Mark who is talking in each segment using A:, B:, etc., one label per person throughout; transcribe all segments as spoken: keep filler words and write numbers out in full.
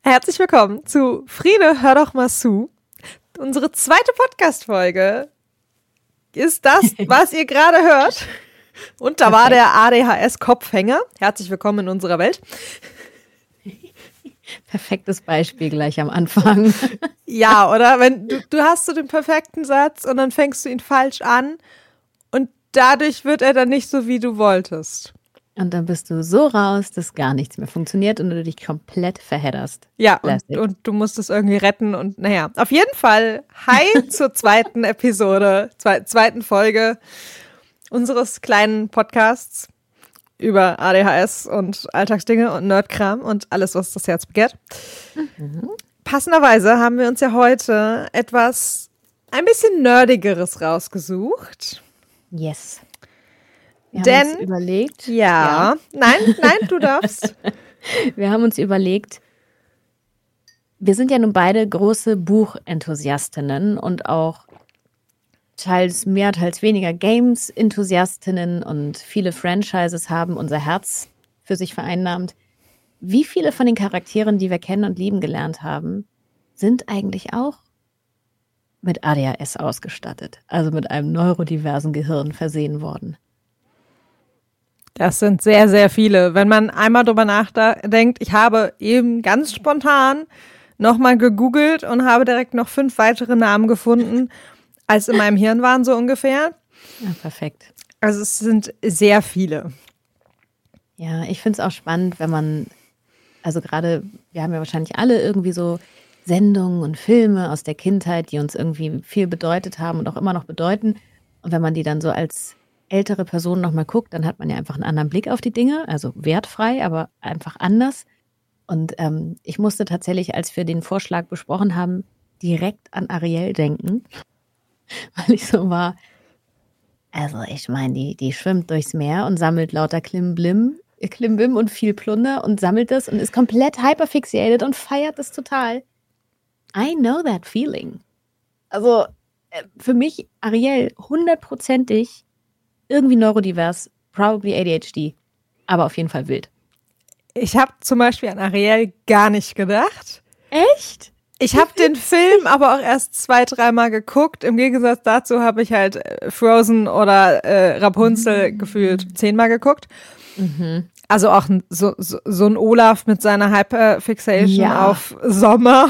A: Herzlich willkommen zu Friede, hör doch mal zu. Unsere zweite Podcast-Folge ist das, was ihr gerade hört. Und da war der A D H S-Kopfhänger. Herzlich willkommen in unserer Welt.
B: Perfektes Beispiel gleich am Anfang.
A: Ja, oder? Wenn du, du hast so den perfekten Satz und dann fängst du ihn falsch an und dadurch wird er dann nicht so, wie du wolltest.
B: Und dann bist du so raus, dass gar nichts mehr funktioniert und du dich komplett verhedderst.
A: Ja, und, und du musst es irgendwie retten und naja. Auf jeden Fall, hi zur zweiten Episode, zwe- zweiten Folge unseres kleinen Podcasts über A D H S und Alltagsdinge und Nerdkram und alles, was das Herz begehrt. Mhm. Passenderweise haben wir uns ja heute etwas ein bisschen Nerdigeres rausgesucht.
B: Yes. Wir
A: Denn,
B: haben uns überlegt.
A: Ja, ja. nein, nein, du darfst.
B: Wir haben uns überlegt, wir sind ja nun beide große Buchenthusiastinnen und auch teils mehr, teils weniger Games-Enthusiastinnen und viele Franchises haben unser Herz für sich vereinnahmt. Wie viele von den Charakteren, die wir kennen und lieben gelernt haben, sind eigentlich auch mit A D H S ausgestattet, also mit einem neurodiversen Gehirn versehen worden?
A: Das sind sehr, sehr viele. Wenn man einmal drüber nachdenkt, ich habe eben ganz spontan nochmal gegoogelt und habe direkt noch fünf weitere Namen gefunden, als in meinem Hirn waren, so ungefähr.
B: Ja, perfekt.
A: Also es sind sehr viele.
B: Ja, ich finde es auch spannend, wenn man, also gerade, wir haben ja wahrscheinlich alle irgendwie so Sendungen und Filme aus der Kindheit, die uns irgendwie viel bedeutet haben und auch immer noch bedeuten. Und wenn man die dann so als ältere Person nochmal guckt, dann hat man ja einfach einen anderen Blick auf die Dinge, also wertfrei, aber einfach anders. Und ähm, ich musste tatsächlich, als wir den Vorschlag besprochen haben, direkt an Ariel denken, weil ich so war, also ich meine, die, die schwimmt durchs Meer und sammelt lauter Klimbim, Klimbim und viel Plunder und sammelt das und ist komplett hyperfixiated und feiert das total. I know that feeling. Also für mich, Ariel, hundertprozentig irgendwie neurodivers, probably A D H D, aber auf jeden Fall wild.
A: Ich habe zum Beispiel an Ariel gar nicht gedacht.
B: Echt?
A: Ich habe den Film aber auch erst zwei, dreimal geguckt. Im Gegensatz dazu habe ich halt Frozen oder äh, Rapunzel mhm. gefühlt zehnmal geguckt. Mhm. Also auch so, so, so ein Olaf mit seiner Hyperfixation ja. auf Sommer.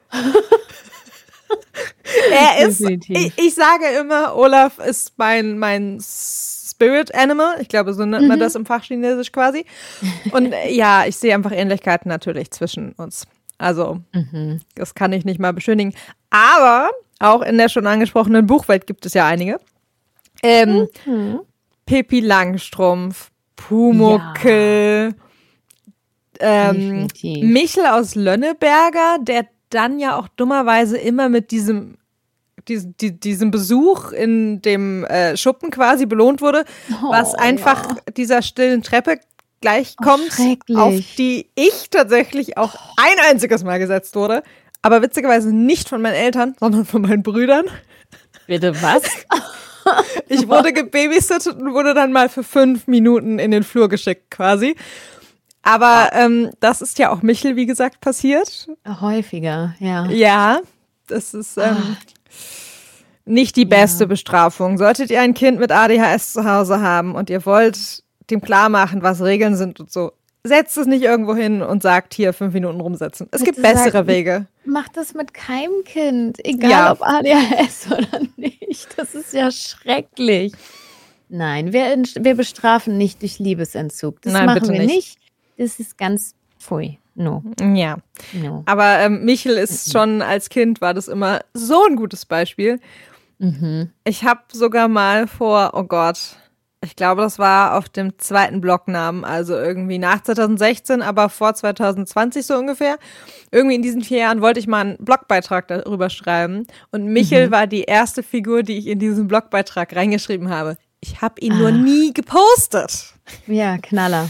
A: Er ist, ich, ich sage immer, Olaf ist mein, mein Spirit Animal. Ich glaube, so nennt mhm. man das im Fachchinesisch quasi. Und ja, ich sehe einfach Ähnlichkeiten natürlich zwischen uns. Also, mhm. das kann ich nicht mal beschönigen. Aber auch in der schon angesprochenen Buchwelt gibt es ja einige. Ähm, mhm. Pippi Langstrumpf, Pumuckl, ja. ähm, Michel aus Lönneberger, der dann ja auch dummerweise immer mit diesem, diesem, diesem Besuch in dem äh, Schuppen quasi belohnt wurde, oh, was einfach ja. dieser stillen Treppe gleich kommt, oh, auf die ich tatsächlich auch ein einziges Mal gesetzt wurde, aber witzigerweise nicht von meinen Eltern, sondern von meinen Brüdern.
B: Bitte was?
A: Ich wurde gebabysittet und wurde dann mal für fünf Minuten in den Flur geschickt quasi. Aber ähm, das ist ja auch Michel, wie gesagt, passiert.
B: Häufiger, ja.
A: Ja, das ist ähm, nicht die beste ja. Bestrafung. Solltet ihr ein Kind mit A D H S zu Hause haben und ihr wollt dem klar machen, was Regeln sind und so, setzt es nicht irgendwo hin und sagt, hier fünf Minuten rumsetzen. Es gibt bessere sagen, Wege.
B: Macht das mit keinem Kind, egal
A: ja.
B: ob A D H S oder nicht. Das ist ja schrecklich. Nein, wir, wir bestrafen nicht durch Liebesentzug. Das
A: Nein,
B: machen
A: bitte
B: wir
A: nicht.
B: nicht. Das ist ganz pfui. No.
A: Ja.
B: No.
A: Aber ähm, Michel ist mhm. schon als Kind, war das immer so ein gutes Beispiel. Mhm. Ich habe sogar mal vor, oh Gott, ich glaube, das war auf dem zweiten Blognamen, also irgendwie nach zwanzig sechzehn, aber vor zwanzig zwanzig so ungefähr. Irgendwie in diesen vier Jahren wollte ich mal einen Blogbeitrag darüber schreiben. Und Michel mhm. war die erste Figur, die ich in diesen Blogbeitrag reingeschrieben habe. Ich habe ihn ah. nur nie gepostet.
B: Ja, Knaller.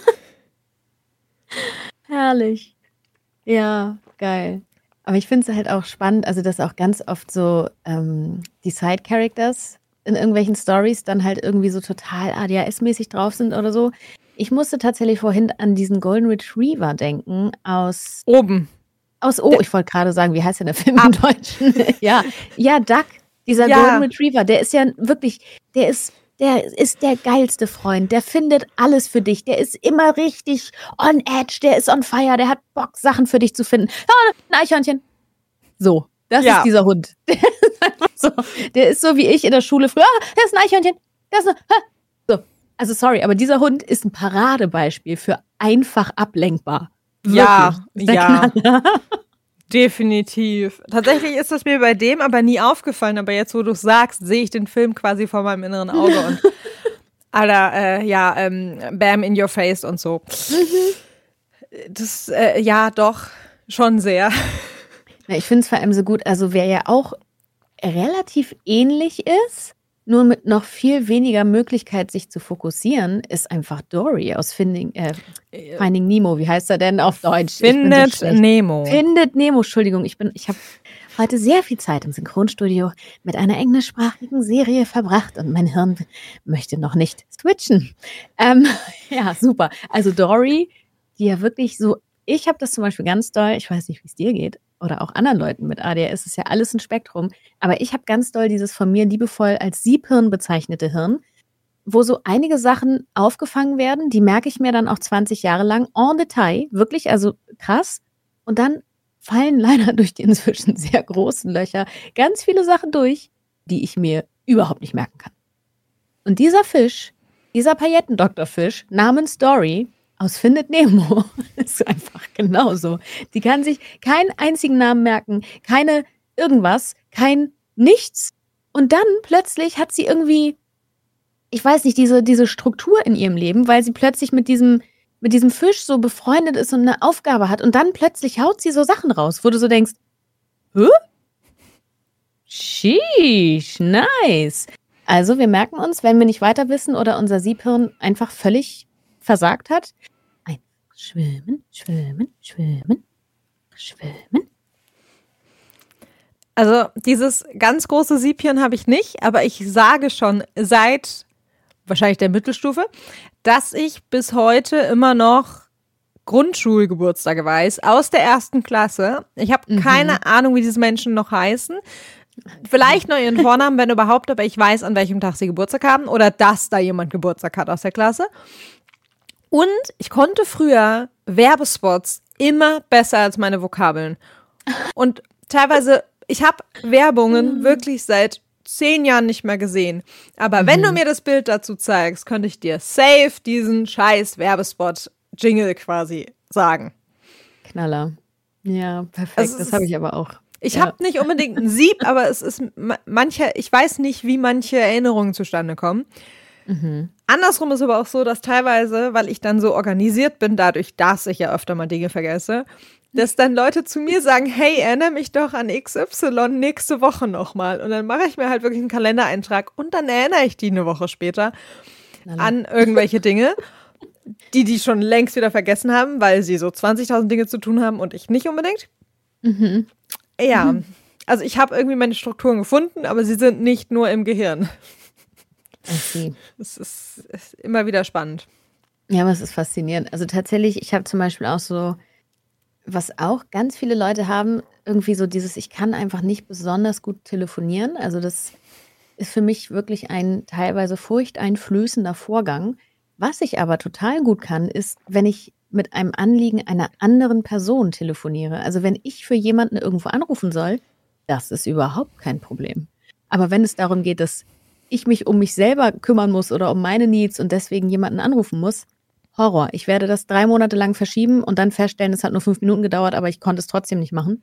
B: Herrlich. Ja, geil. Aber ich finde es halt auch spannend, also dass auch ganz oft so ähm, die Side-Characters in irgendwelchen Stories dann halt irgendwie so total A D H S-mäßig drauf sind oder so. Ich musste tatsächlich vorhin an diesen Golden Retriever denken aus...
A: Oben.
B: Aus, oh, ich wollte gerade sagen, wie heißt denn der Film im Deutschen? ja, ja, Duck, dieser ja. Golden Retriever, der ist ja wirklich, der ist, der ist der geilste Freund, der findet alles für dich, der ist immer richtig on edge, der ist on fire, der hat Bock, Sachen für dich zu finden. Oh, ein Eichhörnchen. So, das ja. ist dieser Hund. Der ist einfach so, der ist so wie ich in der Schule früher, ah, da ist ein Eichhörnchen, da ist ein, ah. so. Also sorry, aber dieser Hund ist ein Paradebeispiel für einfach ablenkbar.
A: Ja, ja, definitiv. Tatsächlich ist das mir bei dem aber nie aufgefallen, aber jetzt, wo du es sagst, sehe ich den Film quasi vor meinem inneren Auge und Alter, äh, ja, ähm, Bam in your face und so. Mhm. Das, äh, ja, doch, schon sehr.
B: Ja, ich finde es vor allem so gut, also wer ja auch relativ ähnlich ist, nur mit noch viel weniger Möglichkeit, sich zu fokussieren, ist einfach Dory aus Finding, äh, Finding Nemo. Wie heißt er denn auf Deutsch?
A: Findet so Nemo.
B: Findet Nemo, Entschuldigung. Ich bin, ich habe heute sehr viel Zeit im Synchronstudio mit einer englischsprachigen Serie verbracht und mein Hirn möchte noch nicht switchen. Ähm, ja, super. Also Dory, die ja wirklich so, ich habe das zum Beispiel ganz doll, ich weiß nicht, wie es dir geht, oder auch anderen Leuten mit A D H S, ist ja alles ein Spektrum. Aber ich habe ganz doll dieses von mir liebevoll als Siebhirn bezeichnete Hirn, wo so einige Sachen aufgefangen werden, die merke ich mir dann auch zwanzig Jahre lang en Detail, wirklich, also krass. Und dann fallen leider durch die inzwischen sehr großen Löcher ganz viele Sachen durch, die ich mir überhaupt nicht merken kann. Und dieser Fisch, dieser Paillettendoktorfisch namens Dory aus Findet Nemo ist einfach genauso. Die kann sich keinen einzigen Namen merken, keine irgendwas, kein nichts. Und dann plötzlich hat sie irgendwie, ich weiß nicht, diese, diese Struktur in ihrem Leben, weil sie plötzlich mit diesem, mit diesem Fisch so befreundet ist und eine Aufgabe hat. Und dann plötzlich haut sie so Sachen raus, wo du so denkst, hä? Sheesh, nice. Also wir merken uns, wenn wir nicht weiter wissen oder unser Siebhirn einfach völlig versagt hat. Ein Schwimmen, schwimmen, schwimmen, schwimmen.
A: Also dieses ganz große Siebhirn habe ich nicht, aber ich sage schon seit wahrscheinlich der Mittelstufe, dass ich bis heute immer noch Grundschulgeburtstage weiß, aus der ersten Klasse. Ich habe mhm. keine Ahnung, wie diese Menschen noch heißen. Vielleicht noch ihren Vornamen, wenn überhaupt, aber ich weiß, an welchem Tag sie Geburtstag haben oder dass da jemand Geburtstag hat aus der Klasse. Und ich konnte früher Werbespots immer besser als meine Vokabeln. Und teilweise, ich habe Werbungen wirklich seit zehn Jahren nicht mehr gesehen. Aber mhm. wenn du mir das Bild dazu zeigst, könnte ich dir safe diesen scheiß Werbespot-Jingle quasi sagen.
B: Knaller. Ja, perfekt. Also das habe ich aber auch.
A: Ich
B: ja.
A: habe nicht unbedingt ein Sieb, aber es ist manche, ich weiß nicht, wie manche Erinnerungen zustande kommen. Mhm. Andersrum ist aber auch so, dass teilweise, weil ich dann so organisiert bin, dadurch, dass ich ja öfter mal Dinge vergesse, dass dann Leute zu mir sagen, hey, erinnere mich doch an X Y nächste Woche nochmal. Und dann mache ich mir halt wirklich einen Kalendereintrag und dann erinnere ich die eine Woche später Knaller. An irgendwelche Dinge, die die schon längst wieder vergessen haben, weil sie so zwanzigtausend Dinge zu tun haben und ich nicht unbedingt. Mhm. Ja, mhm. Also ich habe irgendwie meine Strukturen gefunden, aber sie sind nicht nur im Gehirn.
B: Okay.
A: Es ist, ist immer wieder spannend.
B: Ja, aber es ist faszinierend. Also tatsächlich, ich habe zum Beispiel auch so, was auch ganz viele Leute haben, irgendwie so dieses, ich kann einfach nicht besonders gut telefonieren. Also das ist für mich wirklich ein teilweise furchteinflößender Vorgang. Was ich aber total gut kann, ist, wenn ich mit einem Anliegen einer anderen Person telefoniere. Also wenn ich für jemanden irgendwo anrufen soll, das ist überhaupt kein Problem. Aber wenn es darum geht, dass ich mich um mich selber kümmern muss oder um meine Needs und deswegen jemanden anrufen muss, Horror. Ich werde das drei Monate lang verschieben und dann feststellen, es hat nur fünf Minuten gedauert, aber ich konnte es trotzdem nicht machen.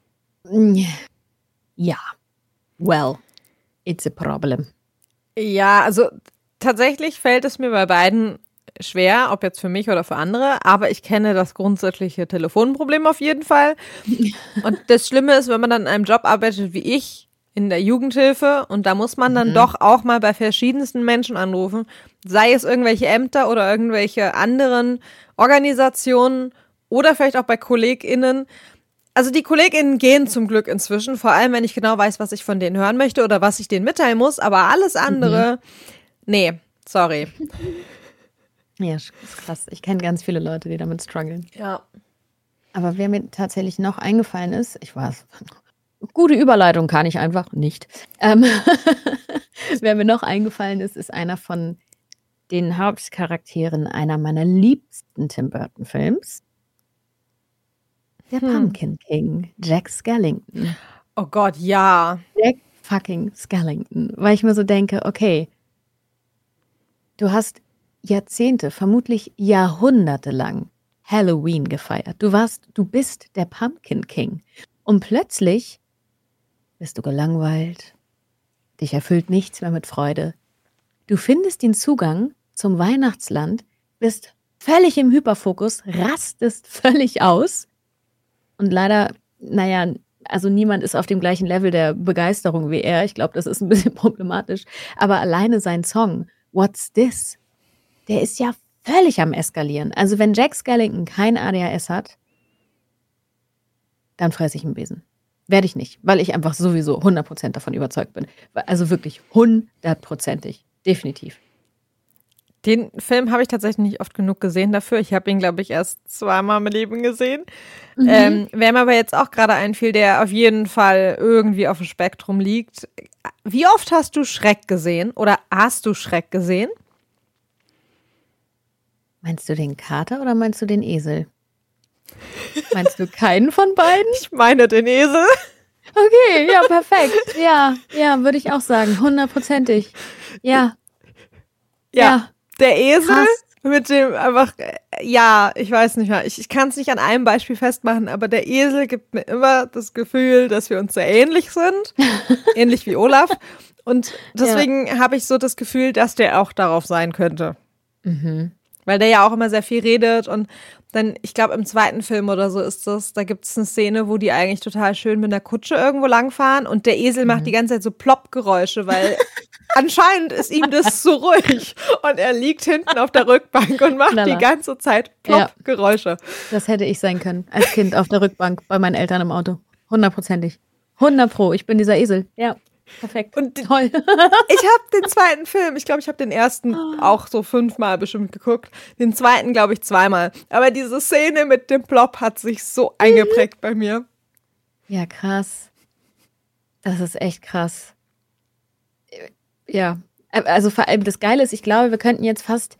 B: Ja. Well, it's a problem.
A: Ja, also tatsächlich fällt es mir bei beiden schwer, ob jetzt für mich oder für andere, aber ich kenne das grundsätzliche Telefonproblem auf jeden Fall. Und das Schlimme ist, wenn man dann in einem Job arbeitet wie ich, in der Jugendhilfe, und da muss man dann mhm. doch auch mal bei verschiedensten Menschen anrufen, sei es irgendwelche Ämter oder irgendwelche anderen Organisationen oder vielleicht auch bei KollegInnen. Also die KollegInnen gehen zum Glück inzwischen, vor allem wenn ich genau weiß, was ich von denen hören möchte oder was ich denen mitteilen muss, aber alles andere, mhm. nee, sorry.
B: Ja, ist krass. Ich kenne ganz viele Leute, die damit strugglen.
A: Ja.
B: Aber wer mir tatsächlich noch eingefallen ist, ich weiß, gute Überleitung kann ich einfach nicht. Ähm, wer mir noch eingefallen ist, ist einer von den Hauptcharakteren einer meiner liebsten Tim Burton-Films. Der hm. Pumpkin King, Jack Skellington.
A: Oh Gott, ja.
B: Jack fucking Skellington. Weil ich mir so denke, okay, du hast Jahrzehnte, vermutlich Jahrhunderte lang Halloween gefeiert. Du warst, du bist der Pumpkin King. Und plötzlich bist du gelangweilt. Dich erfüllt nichts mehr mit Freude. Du findest den Zugang zum Weihnachtsland, bist völlig im Hyperfokus, rastest völlig aus. Und leider, naja, also niemand ist auf dem gleichen Level der Begeisterung wie er. Ich glaube, das ist ein bisschen problematisch. Aber alleine sein Song, What's This? Der ist ja völlig am Eskalieren. Also wenn Jack Skellington kein A D H S hat, dann fresse ich einen Besen. Werde ich nicht, weil ich einfach sowieso hundert Prozent davon überzeugt bin. Also wirklich hundertprozentig. Definitiv.
A: Den Film habe ich tatsächlich nicht oft genug gesehen dafür. Ich habe ihn, glaube ich, erst zweimal im Leben gesehen. Mhm. Ähm, wer mir aber jetzt auch gerade einfiel, der auf jeden Fall irgendwie auf dem Spektrum liegt. Wie oft hast du Schreck gesehen oder hast du Schreck gesehen?
B: Meinst du den Kater oder meinst du den Esel? Meinst du keinen von beiden?
A: Ich meine den Esel.
B: Okay, ja, perfekt. Ja, ja, würde ich auch sagen. Hundertprozentig. Ja.
A: Ja. ja. Der Esel Krass. Mit dem einfach, ja, ich weiß nicht mehr, ich, ich kann es nicht an einem Beispiel festmachen, aber der Esel gibt mir immer das Gefühl, dass wir uns sehr ähnlich sind, ähnlich wie Olaf. Und deswegen ja. habe ich so das Gefühl, dass der auch darauf sein könnte.
B: Mhm.
A: Weil der ja auch immer sehr viel redet und dann, ich glaube, im zweiten Film oder so ist das, da gibt es eine Szene, wo die eigentlich total schön mit einer Kutsche irgendwo langfahren und der Esel mhm. macht die ganze Zeit so Plopp-Geräusche, weil anscheinend ist ihm das so ruhig und er liegt hinten auf der Rückbank und macht Knaller. Die ganze Zeit Plopp-Geräusche.
B: Ja. Das hätte ich sein können, als Kind auf der Rückbank bei meinen Eltern im Auto. Hundertprozentig. Hundert Pro, ich bin dieser Esel. Ja. Perfekt.
A: Und toll. Ich habe den zweiten Film, ich glaube, ich habe den ersten auch so fünfmal bestimmt geguckt. Den zweiten, glaube ich, zweimal. Aber diese Szene mit dem Plop hat sich so eingeprägt bei mir.
B: Ja, krass. Das ist echt krass. Ja, also vor allem das Geile ist, ich glaube, wir könnten jetzt fast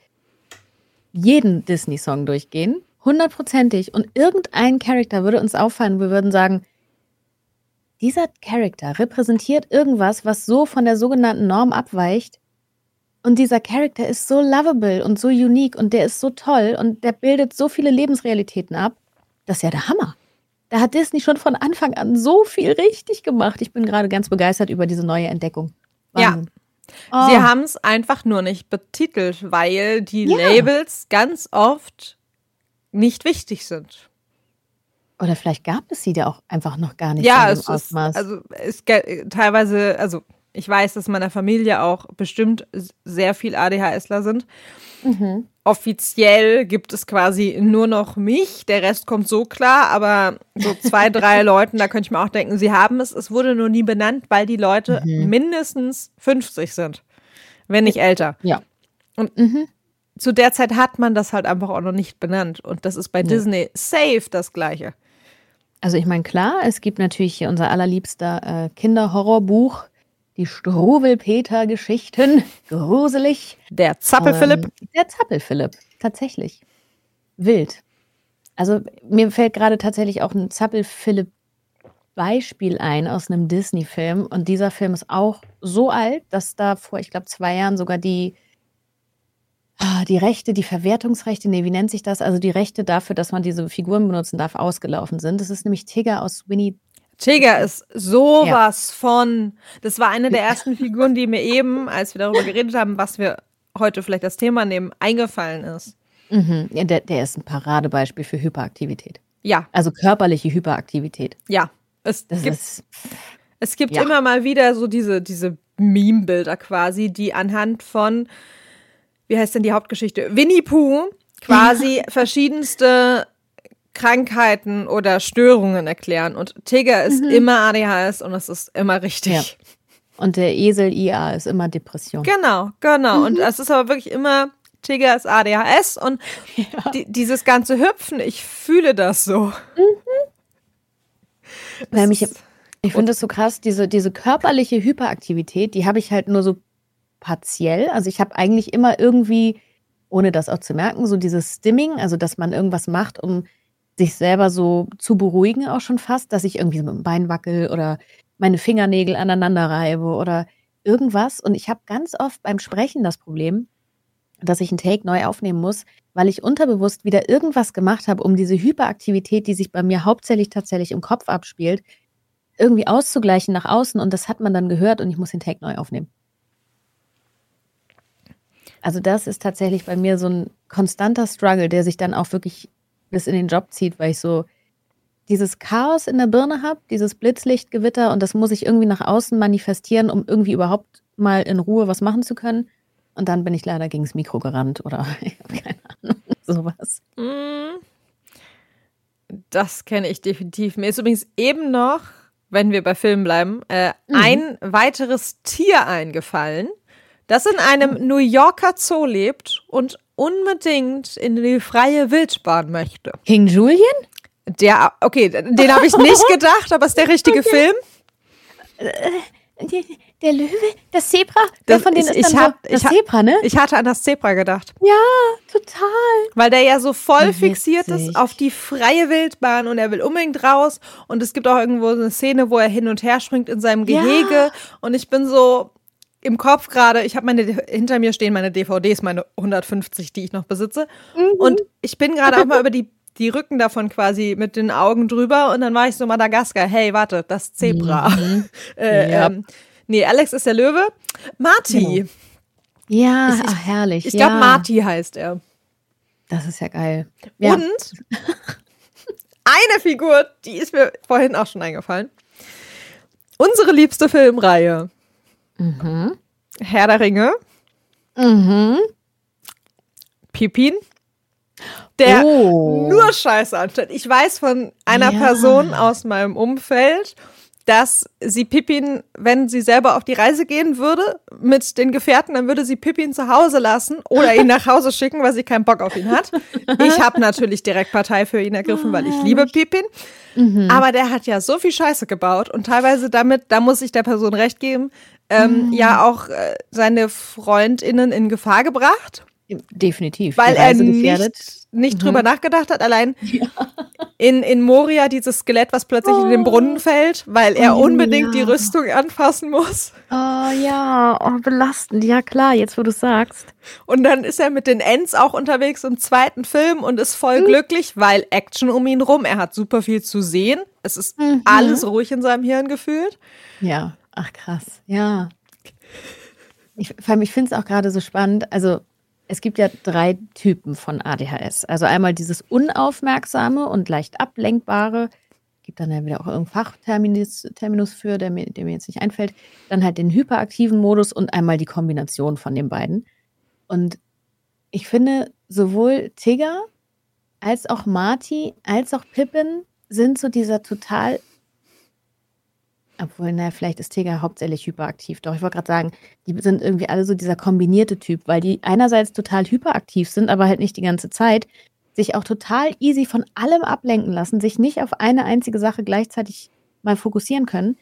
B: jeden Disney-Song durchgehen. Hundertprozentig. Und irgendein Charakter würde uns auffallen, wir würden sagen, dieser Charakter repräsentiert irgendwas, was so von der sogenannten Norm abweicht. Und dieser Charakter ist so lovable und so unique und der ist so toll und der bildet so viele Lebensrealitäten ab. Das ist ja der Hammer. Da hat Disney schon von Anfang an so viel richtig gemacht. Ich bin gerade ganz begeistert über diese neue Entdeckung. Wahnsinn.
A: Ja, oh. Sie haben es einfach nur nicht betitelt, weil die ja. Labels ganz oft nicht wichtig sind.
B: Oder vielleicht gab es sie da auch einfach noch gar nicht.
A: Ja, es ist, also es teilweise, also ich weiß, dass in meiner Familie auch bestimmt sehr viel ADHSler sind.
B: Mhm.
A: Offiziell gibt es quasi nur noch mich, der Rest kommt so klar, aber so zwei, drei Leuten, da könnte ich mir auch denken, sie haben es, es wurde nur nie benannt, weil die Leute mhm. mindestens fünfzig sind, wenn nicht älter.
B: Ja.
A: Und mhm. zu der Zeit hat man das halt einfach auch noch nicht benannt und das ist bei ja. Disney safe das Gleiche.
B: Also ich meine, klar, es gibt natürlich hier unser allerliebster äh, Kinderhorrorbuch, die Struwwelpeter-Geschichten, gruselig.
A: Der Zappelphilipp.
B: Ähm, der Zappelphilipp, tatsächlich. Wild. Also mir fällt gerade tatsächlich auch ein Zappelphilipp-Beispiel ein aus einem Disney-Film. Und dieser Film ist auch so alt, dass da vor, ich glaube, zwei Jahren sogar die Die Rechte, die Verwertungsrechte, nee, wie nennt sich das? Also die Rechte dafür, dass man diese Figuren benutzen darf, ausgelaufen sind. Das ist nämlich Tigger aus Winnie.
A: Tigger ist sowas ja. von, das war eine der ersten Figuren, die mir eben, als wir darüber geredet haben, was wir heute vielleicht als Thema nehmen, eingefallen ist.
B: Mhm. Ja, der, der ist ein Paradebeispiel für Hyperaktivität.
A: Ja.
B: Also körperliche Hyperaktivität.
A: Ja. Es
B: das
A: gibt,
B: ist,
A: es gibt
B: ja.
A: immer mal wieder so diese, diese Meme-Bilder quasi, die anhand von wie heißt denn die Hauptgeschichte? Winnie Pooh quasi verschiedenste Krankheiten oder Störungen erklären. Und Tigger ist mhm. immer A D H S und es ist immer richtig.
B: Ja. Und der Esel I A ist immer Depression.
A: Genau, genau. Mhm. Und es ist aber wirklich immer Tigger ist A D H S und ja. die, dieses ganze Hüpfen, ich fühle das so. Mhm.
B: Weil mich, ich finde das so krass, diese, diese körperliche Hyperaktivität, die habe ich halt nur so partiell. Also ich habe eigentlich immer irgendwie, ohne das auch zu merken, so dieses Stimming, also dass man irgendwas macht, um sich selber so zu beruhigen auch schon fast, dass ich irgendwie so mit dem Bein wackel oder meine Fingernägel aneinander reibe oder irgendwas. Und ich habe ganz oft beim Sprechen das Problem, dass ich einen Take neu aufnehmen muss, weil ich unterbewusst wieder irgendwas gemacht habe, um diese Hyperaktivität, die sich bei mir hauptsächlich tatsächlich im Kopf abspielt, irgendwie auszugleichen nach außen. Und das hat man dann gehört und ich muss den Take neu aufnehmen. Also das ist tatsächlich bei mir so ein konstanter Struggle, der sich dann auch wirklich bis in den Job zieht, weil ich so dieses Chaos in der Birne habe, dieses Blitzlichtgewitter und das muss ich irgendwie nach außen manifestieren, um irgendwie überhaupt mal in Ruhe was machen zu können. Und dann bin ich leider gegen das Mikro gerannt oder ich habe keine Ahnung, sowas.
A: Das kenne ich definitiv. Mir ist übrigens eben noch, wenn wir bei Filmen bleiben, äh, mhm. ein weiteres Tier eingefallen, das in einem New Yorker Zoo lebt und unbedingt in die freie Wildbahn möchte.
B: King Julian?
A: Der, okay, den habe ich nicht gedacht, aber ist der richtige okay. Film?
B: Der, der Löwe? Das Zebra? Wer von denen
A: ich,
B: ist
A: ich
B: dann
A: hab,
B: so, das
A: ich
B: Zebra, ne?
A: Ich hatte an das Zebra gedacht.
B: Ja, total.
A: Weil der ja so voll
B: Witzig.
A: fixiert ist auf die freie Wildbahn und er will unbedingt raus. Und es gibt auch irgendwo eine Szene, wo er hin und her springt in seinem Gehege. Ja. Und ich bin so im Kopf gerade, ich habe meine, hinter mir stehen meine D V Ds, meine hundertfünfzig, die ich noch besitze. Mhm. Und ich bin gerade auch mal über die, die Rücken davon quasi mit den Augen drüber. Und dann war ich so Madagaskar, hey, warte, das Zebra. Mhm. äh, ja. ähm, nee, Alex ist der Löwe. Marty.
B: Genau. Ja,
A: ich,
B: ach, herrlich.
A: Ich
B: ja.
A: glaube, Marty heißt er.
B: Das ist ja geil. Ja.
A: Und eine Figur, die ist mir vorhin auch schon eingefallen. Unsere liebste Filmreihe.
B: Mhm.
A: Herr der Ringe.
B: Mhm.
A: Pippin. Der
B: oh.
A: nur Scheiße anstellt. Ich weiß von einer
B: ja.
A: Person aus meinem Umfeld, dass sie Pippin, wenn sie selber auf die Reise gehen würde mit den Gefährten, dann würde sie Pippin zu Hause lassen oder ihn nach Hause schicken, weil sie keinen Bock auf ihn hat. Ich habe natürlich direkt Partei für ihn ergriffen, weil ich liebe Pippin. Mhm. Aber der hat ja so viel Scheiße gebaut und teilweise damit, da muss ich der Person recht geben, ähm, mhm. ja auch äh, seine FreundInnen in Gefahr gebracht.
B: Definitiv.
A: Weil er nicht, nicht mhm. drüber nachgedacht hat. Allein ja. in, in Moria dieses Skelett, was plötzlich oh. in den Brunnen fällt, weil er oh, unbedingt ja. die Rüstung anfassen muss.
B: Oh ja, oh, belastend. Ja klar, jetzt wo du es sagst.
A: Und dann ist er mit den Ents auch unterwegs im zweiten Film und ist voll mhm. glücklich, weil Action um ihn rum. Er hat super viel zu sehen. Es ist mhm. alles ruhig in seinem Hirn gefühlt.
B: Ja, ach krass. Ja. Ich, vor allem, ich finde es auch gerade so spannend, also es gibt ja drei Typen von A D H S. Also einmal dieses unaufmerksame und leicht ablenkbare. Gibt dann ja wieder auch irgendeinen Fachterminus Terminus für, der mir, der mir jetzt nicht einfällt. Dann halt den hyperaktiven Modus und einmal die Kombination von den beiden. Und ich finde, sowohl Tigger als auch Marty als auch Pippin sind so dieser total... Obwohl, naja, vielleicht ist Tigger hauptsächlich hyperaktiv. Doch, ich wollte gerade sagen, die sind irgendwie alle so dieser kombinierte Typ, weil die einerseits total hyperaktiv sind, aber halt nicht die ganze Zeit, sich auch total easy von allem ablenken lassen, sich nicht auf eine einzige Sache gleichzeitig mal fokussieren können.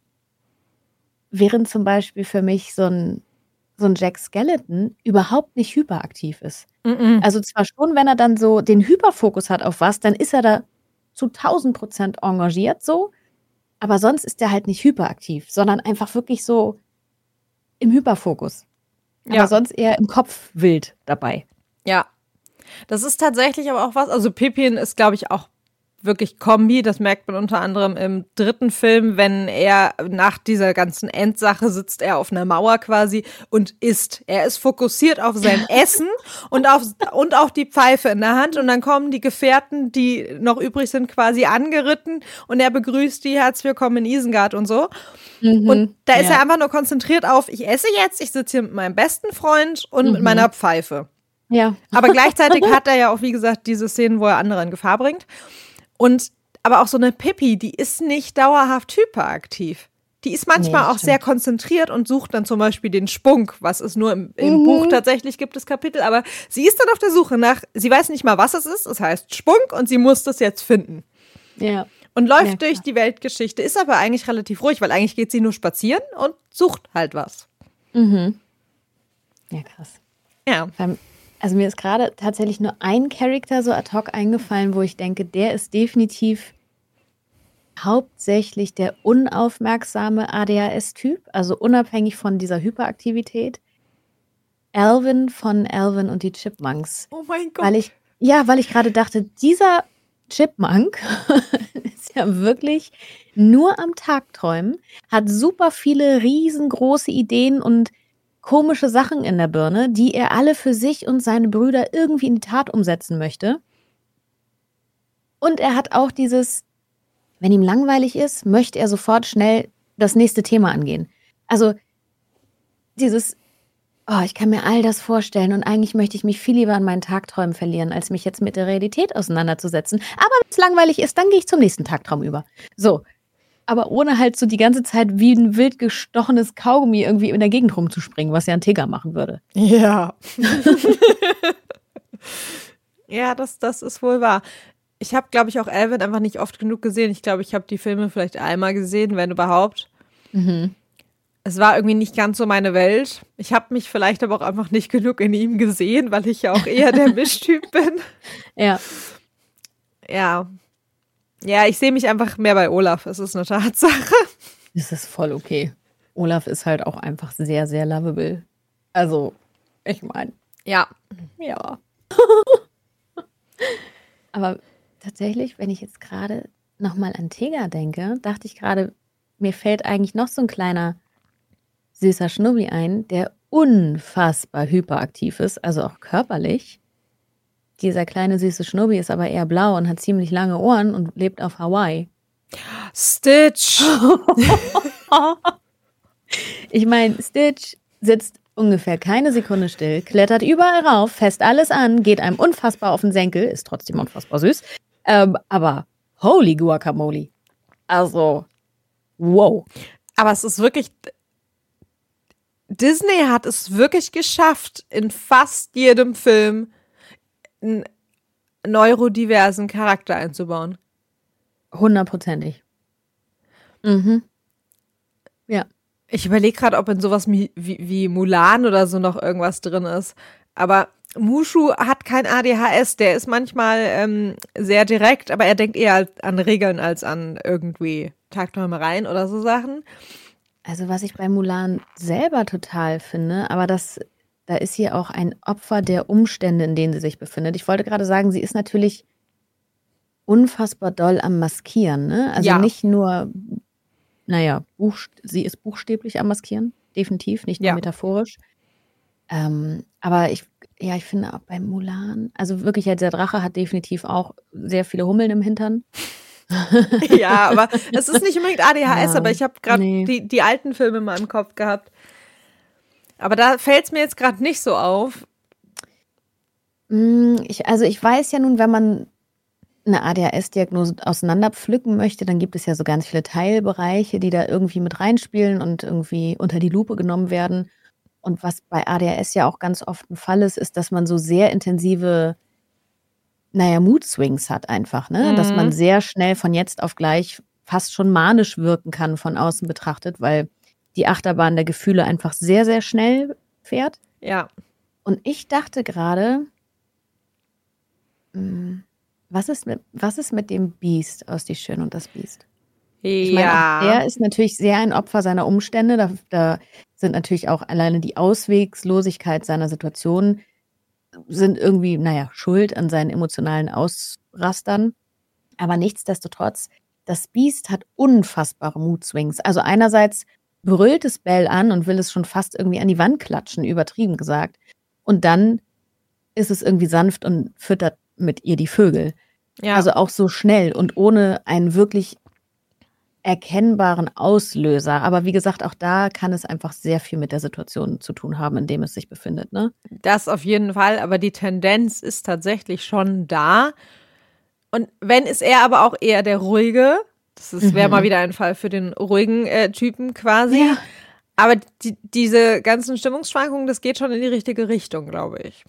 B: Während zum Beispiel für mich so ein, so ein Jack Skeleton überhaupt nicht hyperaktiv ist. Mm-mm. Also zwar schon, wenn er dann so den Hyperfokus hat auf was, dann ist er da zu tausend Prozent engagiert so. Aber sonst ist der halt nicht hyperaktiv, sondern einfach wirklich so im Hyperfokus. Aber ja. sonst eher im Kopf wild dabei.
A: Ja, das ist tatsächlich aber auch was, also Pippin ist, glaube ich, auch wirklich Kombi, das merkt man unter anderem im dritten Film, wenn er nach dieser ganzen Endsache sitzt er auf einer Mauer quasi und isst. Er ist fokussiert auf sein Essen und auf, und auf die Pfeife in der Hand und dann kommen die Gefährten, die noch übrig sind, quasi angeritten und er begrüßt die, herzlich willkommen in Isengard und so. Mhm, und da ist ja. er einfach nur konzentriert auf, ich esse jetzt, ich sitze hier mit meinem besten Freund und mhm. mit meiner Pfeife.
B: Ja.
A: Aber gleichzeitig hat er ja auch, wie gesagt, diese Szenen, wo er andere in Gefahr bringt. Und aber auch so eine Pippi, die ist nicht dauerhaft hyperaktiv. Die ist manchmal nee, auch stimmt. sehr konzentriert und sucht dann zum Beispiel den Spunk, was es nur im, im mhm. Buch tatsächlich gibt, das Kapitel. Aber sie ist dann auf der Suche nach, sie weiß nicht mal, was es ist. Es heißt Spunk und sie muss das jetzt finden.
B: Ja.
A: Und läuft ja, durch die Weltgeschichte, ist aber eigentlich relativ ruhig, weil eigentlich geht sie nur spazieren und sucht halt was.
B: Mhm. Ja, krass.
A: Ja.
B: Also mir ist gerade tatsächlich nur ein Charakter so ad hoc eingefallen, wo ich denke, der ist definitiv hauptsächlich der unaufmerksame A D H S-Typ, also unabhängig von dieser Hyperaktivität. Alvin von Alvin und die Chipmunks.
A: Oh mein Gott.
B: Weil ich, ja, weil ich gerade dachte, dieser Chipmunk ist ja wirklich nur am Tag träumen, hat super viele riesengroße Ideen und komische Sachen in der Birne, die er alle für sich und seine Brüder irgendwie in die Tat umsetzen möchte. Und er hat auch dieses, wenn ihm langweilig ist, möchte er sofort schnell das nächste Thema angehen. Also dieses, oh, ich kann mir all das vorstellen und eigentlich möchte ich mich viel lieber an meinen Tagträumen verlieren, als mich jetzt mit der Realität auseinanderzusetzen. Aber wenn es langweilig ist, dann gehe ich zum nächsten Tagtraum über. So, aber ohne halt so die ganze Zeit wie ein wild gestochenes Kaugummi irgendwie in der Gegend rumzuspringen, was ja ein Tiger machen würde.
A: Ja. Ja, das, das ist wohl wahr. Ich habe, glaube ich, auch Alvin einfach nicht oft genug gesehen. Ich glaube, ich habe die Filme vielleicht einmal gesehen, wenn überhaupt.
B: Mhm.
A: Es war irgendwie nicht ganz so meine Welt. Ich habe mich vielleicht aber auch einfach nicht genug in ihm gesehen, weil ich ja auch eher der Mischtyp bin.
B: Ja.
A: Ja. Ja, ich sehe mich einfach mehr bei Olaf. Es ist eine Tatsache.
B: Das ist voll okay. Olaf ist halt auch einfach sehr, sehr lovable. Also, ich meine.
A: Ja.
B: Ja. Aber tatsächlich, wenn ich jetzt gerade nochmal an Tiger denke, dachte ich gerade, mir fällt eigentlich noch so ein kleiner süßer Schnubbi ein, der unfassbar hyperaktiv ist, also auch körperlich. Dieser kleine süße Schnubbi ist aber eher blau und hat ziemlich lange Ohren und lebt auf Hawaii.
A: Stitch!
B: Ich meine, Stitch sitzt ungefähr keine Sekunde still, klettert überall rauf, fässt alles an, geht einem unfassbar auf den Senkel, ist trotzdem unfassbar süß. Ähm, aber holy guacamole. Also, wow.
A: Aber es ist wirklich, Disney hat es wirklich geschafft, in fast jedem Film einen neurodiversen Charakter einzubauen.
B: Hundertprozentig. Mhm. Ja.
A: Ich überlege gerade, ob in sowas wie, wie, wie Mulan oder so noch irgendwas drin ist. Aber Mushu hat kein A D H S, der ist manchmal ähm, sehr direkt, aber er denkt eher an Regeln als an irgendwie Tagträumereien oder so Sachen.
B: Also was ich bei Mulan selber total finde, aber das, da ist sie auch ein Opfer der Umstände, in denen sie sich befindet. Ich wollte gerade sagen, sie ist natürlich unfassbar doll am Maskieren, ne? Also
A: ja.
B: nicht nur, naja, buchst- sie ist buchstäblich am Maskieren, definitiv, nicht nur
A: ja.
B: metaphorisch. Ähm, aber ich, ja, ich finde auch bei Mulan, also wirklich, der Drache hat definitiv auch sehr viele Hummeln im Hintern.
A: Ja, aber es ist nicht unbedingt A D H S,
B: ja,
A: aber ich habe gerade
B: nee.
A: die, die alten Filme mal im Kopf gehabt. Aber da fällt es mir jetzt gerade nicht so auf.
B: Ich, also ich weiß ja nun, wenn man eine A D H S-Diagnose auseinanderpflücken möchte, dann gibt es ja so ganz viele Teilbereiche, die da irgendwie mit reinspielen und irgendwie unter die Lupe genommen werden. Und was bei A D H S ja auch ganz oft ein Fall ist, ist, dass man so sehr intensive, naja, Mood-Swings hat einfach, ne? Mhm. Dass man sehr schnell von jetzt auf gleich fast schon manisch wirken kann von außen betrachtet, weil die Achterbahn der Gefühle einfach sehr, sehr schnell fährt.
A: Ja.
B: Und ich dachte gerade, mh, was ist mit, was ist mit dem Biest aus Die Schöne und das Biest? Ich meine,
A: ja.
B: auch der ist natürlich sehr ein Opfer seiner Umstände. Da, da sind natürlich auch alleine die Auswegslosigkeit seiner Situation sind irgendwie, naja, schuld an seinen emotionalen Ausrastern. Aber nichtsdestotrotz, das Biest hat unfassbare Mood-Swings. Also einerseits brüllt es Belle an und will es schon fast irgendwie an die Wand klatschen, übertrieben gesagt. Und dann ist es irgendwie sanft und füttert mit ihr die Vögel.
A: Ja.
B: Also auch so schnell und ohne einen wirklich erkennbaren Auslöser. Aber wie gesagt, auch da kann es einfach sehr viel mit der Situation zu tun haben, in dem es sich befindet, ne?
A: Das auf jeden Fall, aber die Tendenz ist tatsächlich schon da. Und wenn, ist er aber auch eher der Ruhige. Das wäre mhm. mal wieder ein Fall für den ruhigen äh, Typen quasi.
B: Ja.
A: Aber die, diese ganzen Stimmungsschwankungen, das geht schon in die richtige Richtung, glaube ich.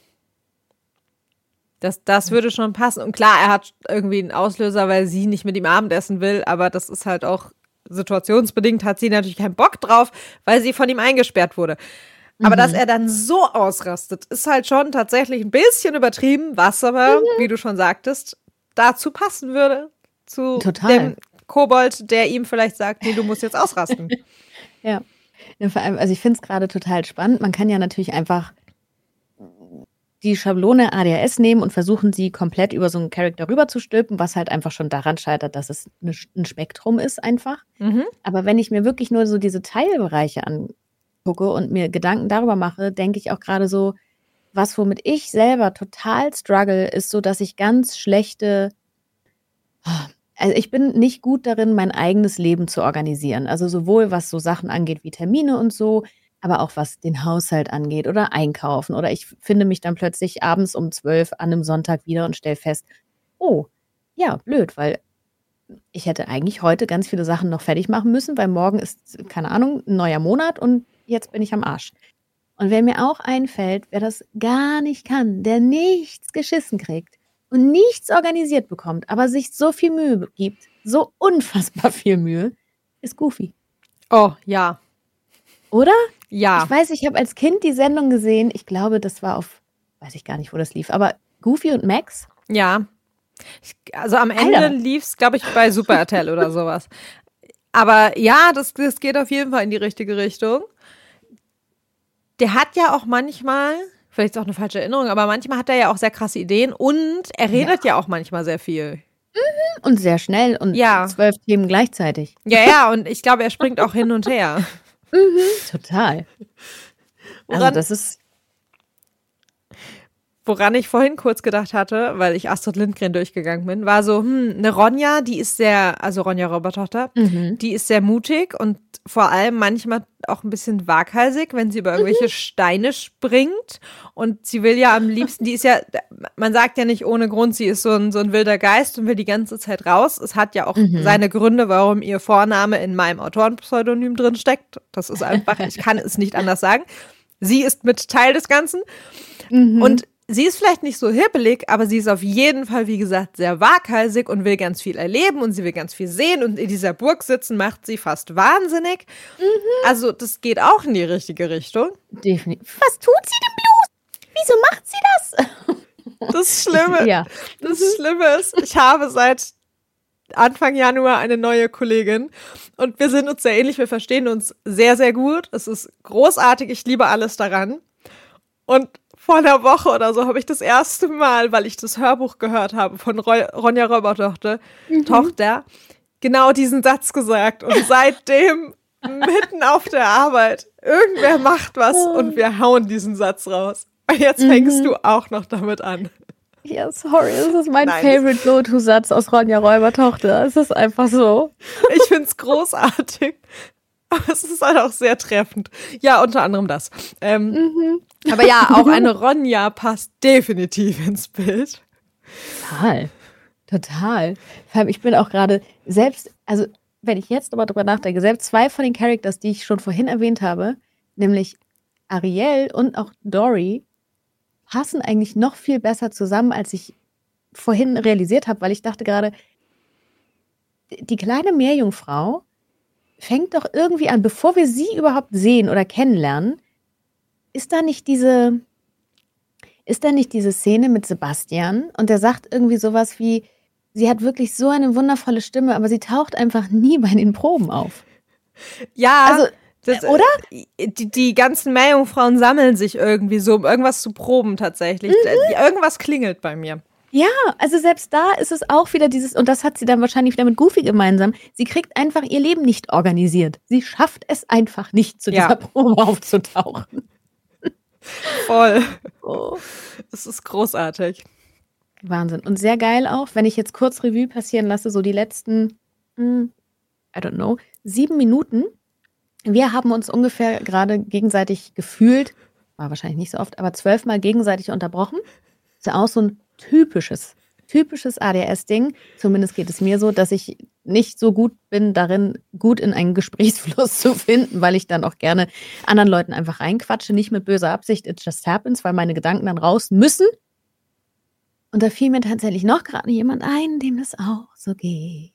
A: Das, das würde schon passen. Und klar, er hat irgendwie einen Auslöser, weil sie nicht mit ihm Abendessen will, aber das ist halt auch situationsbedingt, hat sie natürlich keinen Bock drauf, weil sie von ihm eingesperrt wurde. Aber mhm. dass er dann so ausrastet, ist halt schon tatsächlich ein bisschen übertrieben, was aber, mhm. wie du schon sagtest, dazu passen würde. Zu
B: Total.
A: dem Kobold, der ihm vielleicht sagt, nee, du musst jetzt ausrasten.
B: Ja. Ja, vor allem, also ich finde es gerade total spannend. Man kann ja natürlich einfach die Schablone A D H S nehmen und versuchen, sie komplett über so einen Charakter rüber zu stülpen, was halt einfach schon daran scheitert, dass es ein Spektrum ist einfach.
A: Mhm.
B: Aber wenn ich mir wirklich nur so diese Teilbereiche angucke und mir Gedanken darüber mache, denke ich auch gerade so, was womit ich selber total struggle, ist so, dass ich ganz schlechte, also ich bin nicht gut darin, mein eigenes Leben zu organisieren. Also sowohl was so Sachen angeht wie Termine und so, aber auch was den Haushalt angeht oder Einkaufen. Oder ich finde mich dann plötzlich abends um zwölf an einem Sonntag wieder und stelle fest, oh, ja, blöd, weil ich hätte eigentlich heute ganz viele Sachen noch fertig machen müssen, weil morgen ist, keine Ahnung, ein neuer Monat und jetzt bin ich am Arsch. Und wer mir auch einfällt, wer das gar nicht kann, der nichts geschissen kriegt und nichts organisiert bekommt, aber sich so viel Mühe gibt, so unfassbar viel Mühe, ist Goofy.
A: Oh, ja.
B: Oder?
A: Ja.
B: Ich weiß, ich habe als Kind die Sendung gesehen. Ich glaube, das war auf, weiß ich gar nicht, wo das lief, aber Goofy und Max.
A: Ja. Ich, also am Ende lief es, glaube ich, bei Super R T L oder sowas. Aber ja, das, das geht auf jeden Fall in die richtige Richtung. Der hat ja auch manchmal, vielleicht ist auch eine falsche Erinnerung, aber manchmal hat er ja auch sehr krasse Ideen und er redet ja, ja auch manchmal sehr viel.
B: Mhm. Und sehr schnell und ja. zwölf Themen gleichzeitig.
A: Ja, ja, und ich glaube, er springt auch hin und her.
B: Mhm, total. Also
A: woran,
B: das ist.
A: Woran ich vorhin kurz gedacht hatte, weil ich Astrid Lindgren durchgegangen bin, war so, hm, eine Ronja, die ist sehr, also Ronja Räubertochter, mhm. die ist sehr mutig und vor allem manchmal auch ein bisschen waghalsig, wenn sie über irgendwelche mhm. Steine springt. Und sie will ja am liebsten, die ist ja, man sagt ja nicht ohne Grund, sie ist so ein, so ein wilder Geist und will die ganze Zeit raus. Es hat ja auch mhm. seine Gründe, warum ihr Vorname in meinem Autorenpseudonym drin steckt. Das ist einfach, ich kann es nicht anders sagen. Sie ist mit Teil des Ganzen. Mhm. Und sie ist vielleicht nicht so hippelig, aber sie ist auf jeden Fall, wie gesagt, sehr waghalsig und will ganz viel erleben und sie will ganz viel sehen und in dieser Burg sitzen macht sie fast wahnsinnig. Mhm. Also das geht auch in die richtige Richtung.
B: Definitiv. Was tut sie denn bloß? Wieso macht sie das?
A: Das Schlimme,
B: ja.
A: das Schlimme ist, ich habe seit Anfang Januar eine neue Kollegin und wir sind uns sehr ähnlich, wir verstehen uns sehr, sehr gut. Es ist großartig, ich liebe alles daran. Und vor einer Woche oder so habe ich das erste Mal, weil ich das Hörbuch gehört habe von Roy, Ronja Räubertochter, mhm. Tochter, genau diesen Satz gesagt. Und seitdem mitten auf der Arbeit, irgendwer macht was und wir hauen diesen Satz raus. Und jetzt fängst mhm. du auch noch damit an.
B: Ja, sorry, das ist mein Nein. Favorite Go-To-Satz aus Ronja Räubertochter. Es ist einfach so.
A: Ich finde es großartig. Aber es ist halt auch sehr treffend. Ja, unter anderem das. Ähm, mhm. Aber ja, auch eine Ronja passt definitiv ins Bild.
B: Total. Total. Vor allem, ich bin auch gerade selbst, also wenn ich jetzt nochmal drüber nachdenke, selbst zwei von den Characters, die ich schon vorhin erwähnt habe, nämlich Ariel und auch Dory, passen eigentlich noch viel besser zusammen, als ich vorhin realisiert habe, weil ich dachte gerade, die kleine Meerjungfrau fängt doch irgendwie an, bevor wir sie überhaupt sehen oder kennenlernen, ist da nicht diese, ist da nicht diese Szene mit Sebastian und der sagt irgendwie sowas wie, sie hat wirklich so eine wundervolle Stimme, aber sie taucht einfach nie bei den Proben auf.
A: Ja,
B: also,
A: das,
B: oder?
A: Die, die ganzen Meerjungfrauen sammeln sich irgendwie so, um irgendwas zu proben tatsächlich. Mhm. Irgendwas klingelt bei mir.
B: Ja, also selbst da ist es auch wieder dieses, und das hat sie dann wahrscheinlich wieder mit Goofy gemeinsam, sie kriegt einfach ihr Leben nicht organisiert. Sie schafft es einfach nicht, zu dieser ja. Probe aufzutauchen.
A: Voll. Oh. Es ist großartig.
B: Wahnsinn. Und sehr geil auch, wenn ich jetzt kurz Revue passieren lasse, so die letzten, hm, I don't know, sieben Minuten. Wir haben uns ungefähr gerade gegenseitig gefühlt, war wahrscheinlich nicht so oft, aber zwölfmal gegenseitig unterbrochen. Ist ja auch so ein typisches, typisches A D H S-Ding, zumindest geht es mir so, dass ich nicht so gut bin darin, gut in einen Gesprächsfluss zu finden, weil ich dann auch gerne anderen Leuten einfach reinquatsche, nicht mit böser Absicht, it just happens, weil meine Gedanken dann raus müssen. Und da fiel mir tatsächlich noch gerade jemand ein, dem das auch so geht.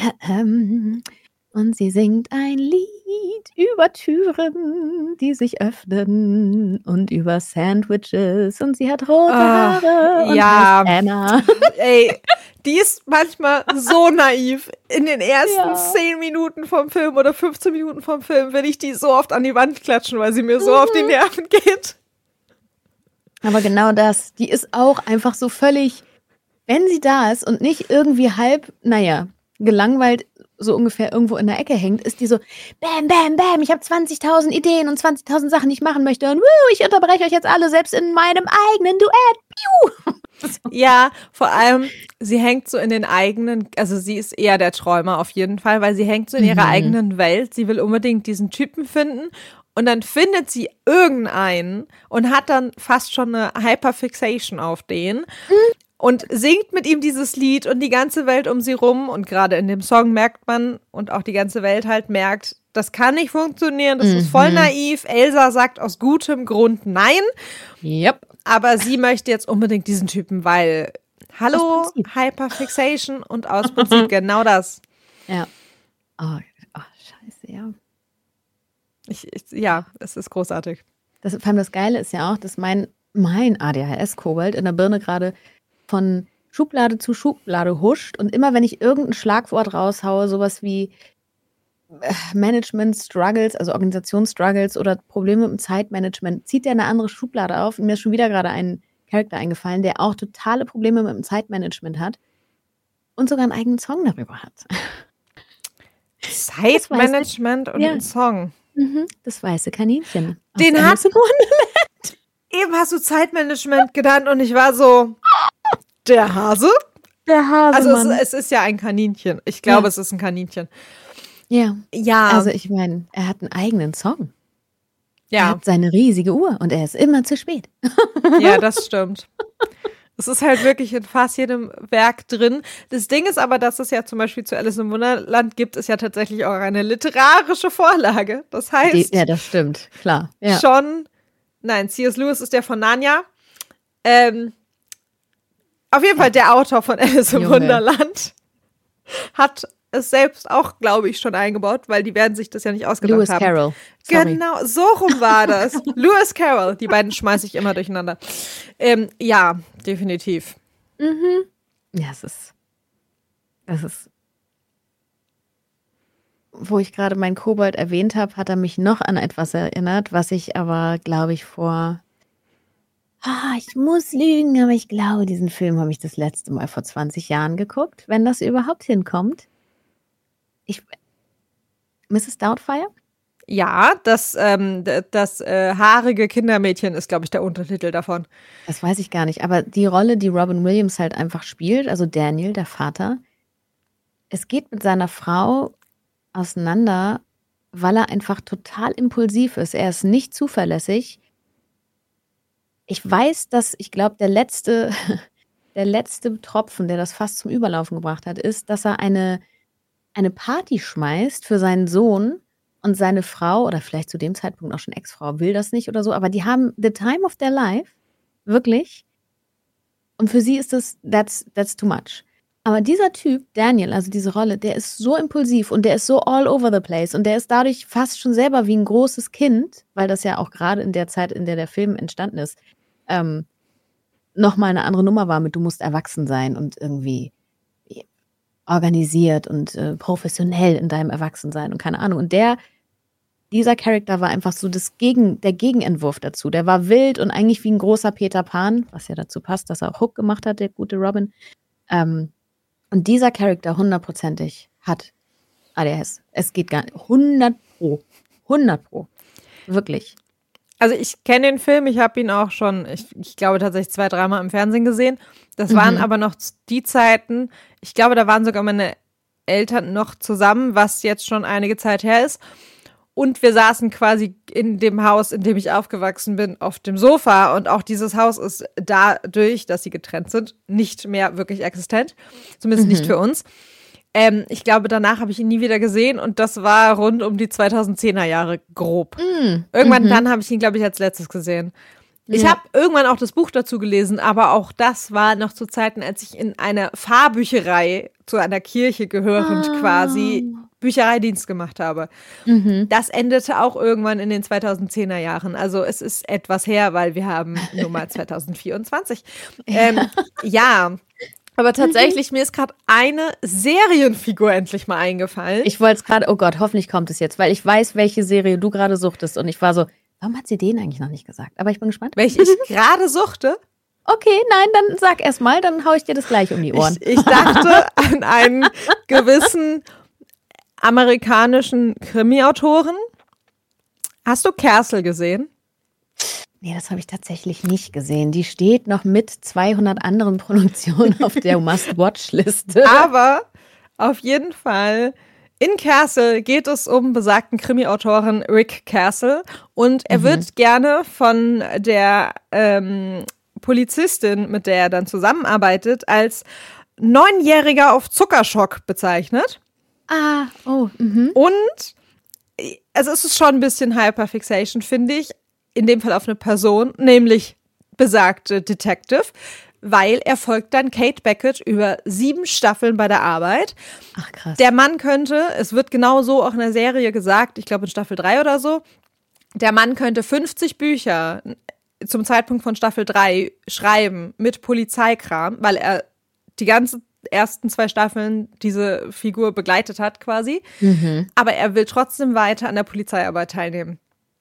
B: Und sie singt ein Lied über Türen, die sich öffnen und über Sandwiches und sie hat rote Haare
A: oh,
B: und
A: ja.
B: heißt Anna.
A: Ey, die ist manchmal so naiv. In den ersten
B: Ja.
A: zehn Minuten vom Film oder fünfzehn Minuten vom Film will ich die so oft an die Wand klatschen, weil sie mir so mhm. auf die Nerven geht.
B: Aber genau das, die ist auch einfach so völlig, wenn sie da ist und nicht irgendwie halb, naja, gelangweilt so ungefähr irgendwo in der Ecke hängt, ist die so, bam, bam, bam, ich habe zwanzigtausend Ideen und zwanzigtausend Sachen, die ich machen möchte und wuh, ich unterbreche euch jetzt alle, selbst in meinem eigenen Duett. Piu.
A: Ja, vor allem, sie hängt so in den eigenen, also sie ist eher der Träumer auf jeden Fall, weil sie hängt so in ihrer mhm. eigenen Welt, sie will unbedingt diesen Typen finden und dann findet sie irgendeinen und hat dann fast schon eine Hyperfixation auf den. Mhm. Und singt mit ihm dieses Lied und die ganze Welt um sie rum. Und gerade in dem Song merkt man und auch die ganze Welt halt merkt, das kann nicht funktionieren, das mhm. ist voll naiv. Elsa sagt aus gutem Grund nein.
B: Yep.
A: Aber sie möchte jetzt unbedingt diesen Typen, weil, hallo, Hyperfixation und aus Prinzip genau das.
B: Ja. Oh, oh scheiße, ja.
A: Ich, ich, ja, es ist großartig.
B: Das, vor allem das Geile ist ja auch, dass mein, mein A D H S-Kobold in der Birne gerade von Schublade zu Schublade huscht und immer wenn ich irgendein Schlagwort raushaue, sowas wie Management-Struggles, also Organisationsstruggles oder Probleme mit dem Zeitmanagement, zieht er eine andere Schublade auf und mir ist schon wieder gerade ein Charakter eingefallen, der auch totale Probleme mit dem Zeitmanagement hat und sogar einen eigenen Song darüber hat.
A: Zeitmanagement und ja. ein Song.
B: Mhm, das weiße Kaninchen.
A: Den hast du Eben hast du Zeitmanagement genannt und ich war so, der Hase?
B: Der Hase,
A: Also
B: Mann.
A: Es, es ist ja ein Kaninchen. Ich glaube,
B: ja.
A: es ist ein Kaninchen.
B: Ja.
A: Ja.
B: Also ich meine, er hat einen eigenen Song.
A: Ja.
B: Er hat seine riesige Uhr und er ist immer zu spät.
A: Ja, das stimmt. Es ist halt wirklich in fast jedem Werk drin. Das Ding ist aber, dass es ja zum Beispiel zu Alice im Wunderland gibt, ist ja tatsächlich auch eine literarische Vorlage. Das heißt.
B: Die, ja, das stimmt, klar. Ja.
A: Schon. Nein, C S. Lewis ist der von Narnia. Ähm, auf jeden Fall der Autor von Alice im
B: Junge.
A: Wunderland hat es selbst auch, glaube ich, schon eingebaut, weil die werden sich das ja nicht ausgedacht
B: Lewis
A: haben.
B: Carroll. Sorry.
A: Genau, so rum war das. Lewis Carroll, die beiden schmeiße ich immer durcheinander. Ähm, ja, definitiv.
B: Mhm. Ja, es ist, es ist, wo ich gerade meinen Kobold erwähnt habe, hat er mich noch an etwas erinnert, was ich aber, glaube ich, vor, ah, ich muss lügen, aber ich glaube, diesen Film habe ich das letzte Mal vor zwanzig Jahren geguckt, wenn das überhaupt hinkommt. Ich, Misses Doubtfire?
A: Ja, das, ähm, das äh, haarige Kindermädchen ist, glaube ich, der Untertitel davon.
B: Das weiß ich gar nicht, aber die Rolle, die Robin Williams halt einfach spielt, also Daniel, der Vater, es geht mit seiner Frau auseinander, weil er einfach total impulsiv ist. Er ist nicht zuverlässig. Ich weiß, dass, ich glaube, der letzte, der letzte Tropfen, der das fast zum Überlaufen gebracht hat, ist, dass er eine, eine Party schmeißt für seinen Sohn und seine Frau, oder vielleicht zu dem Zeitpunkt auch schon Ex-Frau, will das nicht oder so, aber die haben the time of their life, wirklich. Und für sie ist das, that's, that's too much. Aber dieser Typ, Daniel, also diese Rolle, der ist so impulsiv und der ist so all over the place und der ist dadurch fast schon selber wie ein großes Kind, weil das ja auch gerade in der Zeit, in der der Film entstanden ist, ähm, nochmal eine andere Nummer war mit du musst erwachsen sein und irgendwie organisiert und äh, professionell in deinem Erwachsensein und keine Ahnung. Und der, dieser Charakter war einfach so das Gegen, der Gegenentwurf dazu. Der war wild und eigentlich wie ein großer Peter Pan, was ja dazu passt, dass er auch Hook gemacht hat, der gute Robin. Ähm, und dieser Charakter hundertprozentig hat A D H S. Es geht gar nicht. hundert Pro. hundert Pro. Wirklich.
A: Also ich kenne den Film, ich habe ihn auch schon, ich, ich glaube tatsächlich zwei, dreimal im Fernsehen gesehen. Das waren mhm. aber noch die Zeiten, ich glaube, da waren sogar meine Eltern noch zusammen, was jetzt schon einige Zeit her ist. Und wir saßen quasi in dem Haus, in dem ich aufgewachsen bin, auf dem Sofa. Und auch dieses Haus ist dadurch, dass sie getrennt sind, nicht mehr wirklich existent. Zumindest mhm. nicht für uns. Ähm, ich glaube, danach habe ich ihn nie wieder gesehen. Und das war rund um die zweitausendzehner Jahre grob. Mhm. Irgendwann mhm. dann habe ich ihn, glaube ich, als letztes gesehen. Ich ja. habe irgendwann auch das Buch dazu gelesen, aber auch das war noch zu Zeiten, als ich in einer Pfarrbücherei zu einer Kirche gehörend ah. quasi Büchereidienst gemacht habe. Mhm. Das endete auch irgendwann in den zweitausendzehner Jahren. Also es ist etwas her, weil wir haben nur mal zweitausendvierundzwanzig. Ja, ähm, ja. aber tatsächlich, mir ist gerade eine Serienfigur endlich mal eingefallen.
B: Ich wollte es gerade, oh Gott, hoffentlich kommt es jetzt, weil ich weiß, welche Serie du gerade suchtest und ich war so, warum hat sie den eigentlich noch nicht gesagt? Aber ich bin gespannt.
A: Welche ich gerade suchte?
B: Okay, nein, dann sag erst mal, dann hau ich dir das gleich um die Ohren.
A: Ich, ich dachte an einen gewissen amerikanischen Krimi-Autoren. Hast du Castle gesehen?
B: Nee, das habe ich tatsächlich nicht gesehen. Die steht noch mit zweihundert anderen Produktionen auf der Must-Watch-Liste.
A: Aber auf jeden Fall, in Castle geht es um besagten Krimi-Autoren Rick Castle. Und er mhm. wird gerne von der ähm, Polizistin, mit der er dann zusammenarbeitet, als Neunjähriger auf Zuckerschock bezeichnet.
B: Ah, oh. Mhm.
A: Und also es ist schon ein bisschen Hyperfixation, finde ich. In dem Fall auf eine Person, nämlich besagte Detective, weil er folgt dann Kate Beckett über sieben Staffeln bei der Arbeit.
B: Ach krass.
A: Der Mann könnte, es wird genau so auch in der Serie gesagt, ich glaube in Staffel drei oder so, der Mann könnte fünfzig Bücher zum Zeitpunkt von Staffel drei schreiben mit Polizeikram, weil er die ganzen ersten zwei Staffeln diese Figur begleitet hat quasi. Mhm. Aber er will trotzdem weiter an der Polizeiarbeit teilnehmen.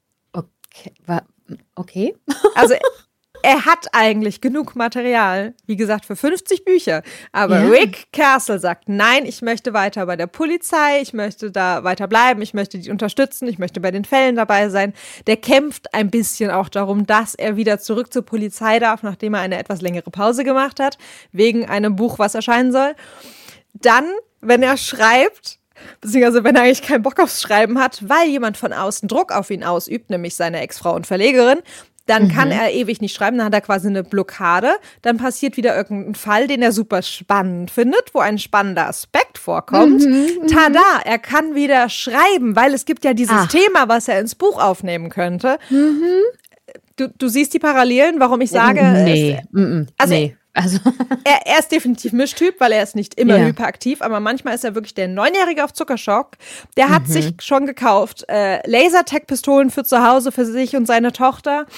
B: Okay. okay.
A: Also er hat eigentlich genug Material, wie gesagt, für fünfzig Bücher. Aber ja. Rick Castle sagt, nein, ich möchte weiter bei der Polizei, ich möchte da weiter bleiben, ich möchte die unterstützen, ich möchte bei den Fällen dabei sein. Der kämpft ein bisschen auch darum, dass er wieder zurück zur Polizei darf, nachdem er eine etwas längere Pause gemacht hat, wegen einem Buch, was erscheinen soll. Dann, wenn er schreibt, beziehungsweise wenn er eigentlich keinen Bock aufs Schreiben hat, weil jemand von außen Druck auf ihn ausübt, nämlich seine Ex-Frau und Verlegerin, dann mhm. kann er ewig nicht schreiben, dann hat er quasi eine Blockade, dann passiert wieder irgendein Fall, den er super spannend findet, wo ein spannender Aspekt vorkommt. Mhm, Tada, er kann wieder schreiben, weil es gibt ja dieses Ach. Thema, was er ins Buch aufnehmen könnte. Mhm. Du, du siehst die Parallelen, warum ich sage...
B: Nee,
A: es, also,
B: nee. Also.
A: er, er ist definitiv Mischtyp, weil er ist nicht immer ja. hyperaktiv, aber manchmal ist er wirklich der Neunjährige auf Zuckerschock. Der hat mhm. sich schon gekauft äh, Lasertag-Pistolen für zu Hause, für sich und seine Tochter,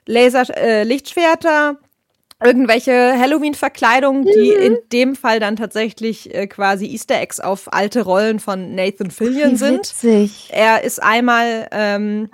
A: Laser-Lichtschwerter, äh, irgendwelche Halloween-Verkleidungen, die mhm. in dem Fall dann tatsächlich äh, quasi Easter Eggs auf alte Rollen von Nathan Fillion sind.
B: Witzig.
A: Er ist einmal, ähm,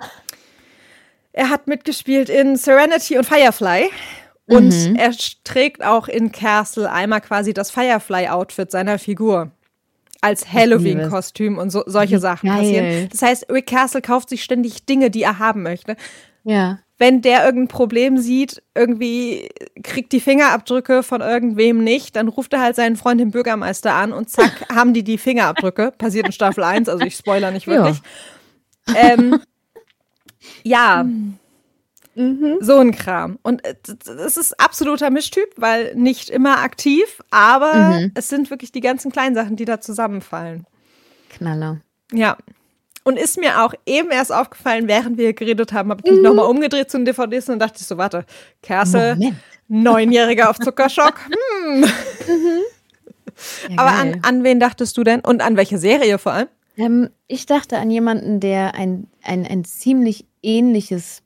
A: er hat mitgespielt in Serenity und Firefly. Und mhm. er trägt auch in Castle einmal quasi das Firefly-Outfit seiner Figur. Als Halloween-Kostüm und so, solche
B: Wie
A: Sachen
B: geil.
A: passieren. Das heißt, Rick Castle kauft sich ständig Dinge, die er haben möchte.
B: Ja.
A: Wenn der irgendein Problem sieht, irgendwie kriegt die Fingerabdrücke von irgendwem nicht, dann ruft er halt seinen Freund, den Bürgermeister, an und zack, haben die die Fingerabdrücke. Passiert in Staffel eins, also ich spoiler nicht wirklich. Ja. Ähm, ja. Mhm. Mhm. So ein Kram. Und es ist absoluter Mischtyp, weil nicht immer aktiv, aber mhm. es sind wirklich die ganzen kleinen Sachen, die da zusammenfallen.
B: Knaller.
A: Ja. Und ist mir auch eben erst aufgefallen, während wir geredet haben, habe ich mich mhm. nochmal umgedreht zu den D V Ds und dachte ich so, warte, Castle, Neunjähriger auf Zuckerschock. Hm. Mhm. Ja, aber an, an wen dachtest du denn? Und an welche Serie vor allem?
B: Ähm, ich dachte an jemanden, der ein, ein, ein ziemlich ähnliches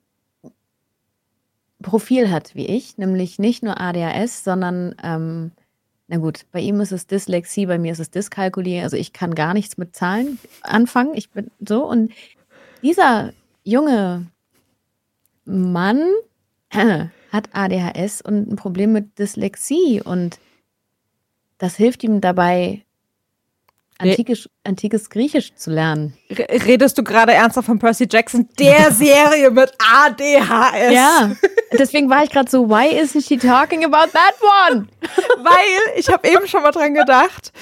B: Profil hat wie ich, nämlich nicht nur A D H S, sondern, ähm, na gut, bei ihm ist es Dyslexie, bei mir ist es Dyskalkulie, also ich kann gar nichts mit Zahlen anfangen, ich bin so, und dieser junge Mann äh, hat A D H S und ein Problem mit Dyslexie und das hilft ihm dabei, Antikes, antikes Griechisch zu lernen.
A: Redest du gerade ernsthaft von Percy Jackson, der Serie mit A D H S?
B: Ja, deswegen war ich gerade so, why isn't she talking about that one?
A: Weil, ich habe eben schon mal dran gedacht,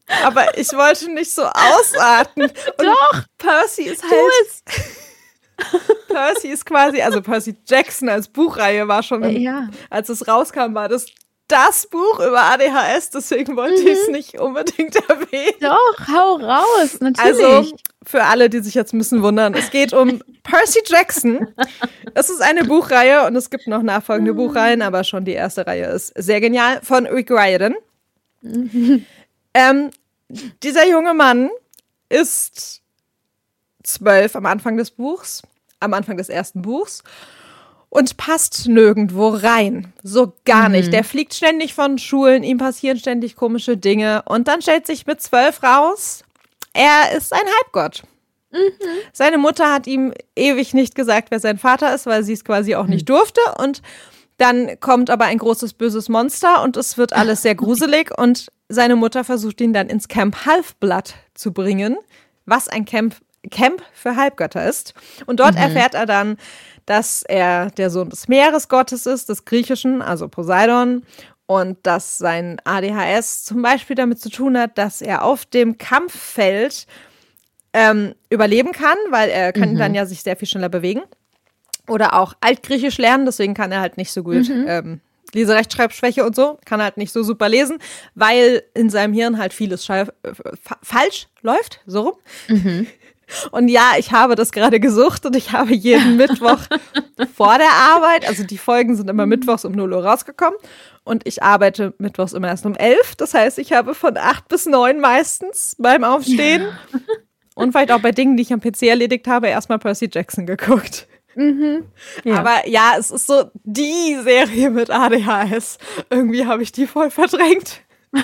A: Aber ich wollte nicht so ausarten. Und
B: Doch,
A: Percy ist halt... Percy ist quasi, also Percy Jackson als Buchreihe war schon, im,
B: ja.
A: als es rauskam, war das das Buch über A D H S, deswegen wollte mhm. ich es nicht unbedingt erwähnen.
B: Doch, hau raus, natürlich.
A: Also, für alle, die sich jetzt ein bisschen wundern, es geht um Percy Jackson. Es ist eine Buchreihe und es gibt noch nachfolgende mhm. Buchreihen, aber schon die erste Reihe ist sehr genial, von Rick Riordan. Mhm. Ähm, dieser junge Mann ist zwölf am Anfang des Buchs, am Anfang des ersten Buchs. Und passt nirgendwo rein. So gar nicht. Mhm. Der fliegt ständig von Schulen, ihm passieren ständig komische Dinge. Und dann stellt sich mit zwölf raus, er ist ein Halbgott. Mhm. Seine Mutter hat ihm ewig nicht gesagt, wer sein Vater ist, weil sie es quasi auch mhm. nicht durfte. Und dann kommt aber ein großes, böses Monster und es wird alles sehr gruselig. Und seine Mutter versucht ihn dann ins Camp Half-Blood zu bringen, was ein Camp, Camp für Halbgötter ist. Und dort mhm. erfährt er dann, dass er der Sohn des Meeresgottes ist, des Griechischen, also Poseidon, und dass sein A D H S zum Beispiel damit zu tun hat, dass er auf dem Kampffeld ähm, überleben kann, weil er kann mhm. dann ja sich sehr viel schneller bewegen. Oder auch Altgriechisch lernen, deswegen kann er halt nicht so gut mhm. ähm, Leserechtschreibschwäche und so, kann halt nicht so super lesen, weil in seinem Hirn halt vieles schall- äh, fa- falsch läuft, so rum. Mhm. Und ja, ich habe das gerade gesucht und ich habe jeden Mittwoch vor der Arbeit, also die Folgen sind immer mittwochs um null Uhr rausgekommen und ich arbeite mittwochs immer erst um elf. Das heißt, ich habe von acht bis neun meistens beim Aufstehen ja. und vielleicht auch bei Dingen, die ich am P C erledigt habe, erstmal Percy Jackson geguckt. Mhm. Ja. Aber ja, es ist so die Serie mit A D H S. Irgendwie habe ich die voll verdrängt.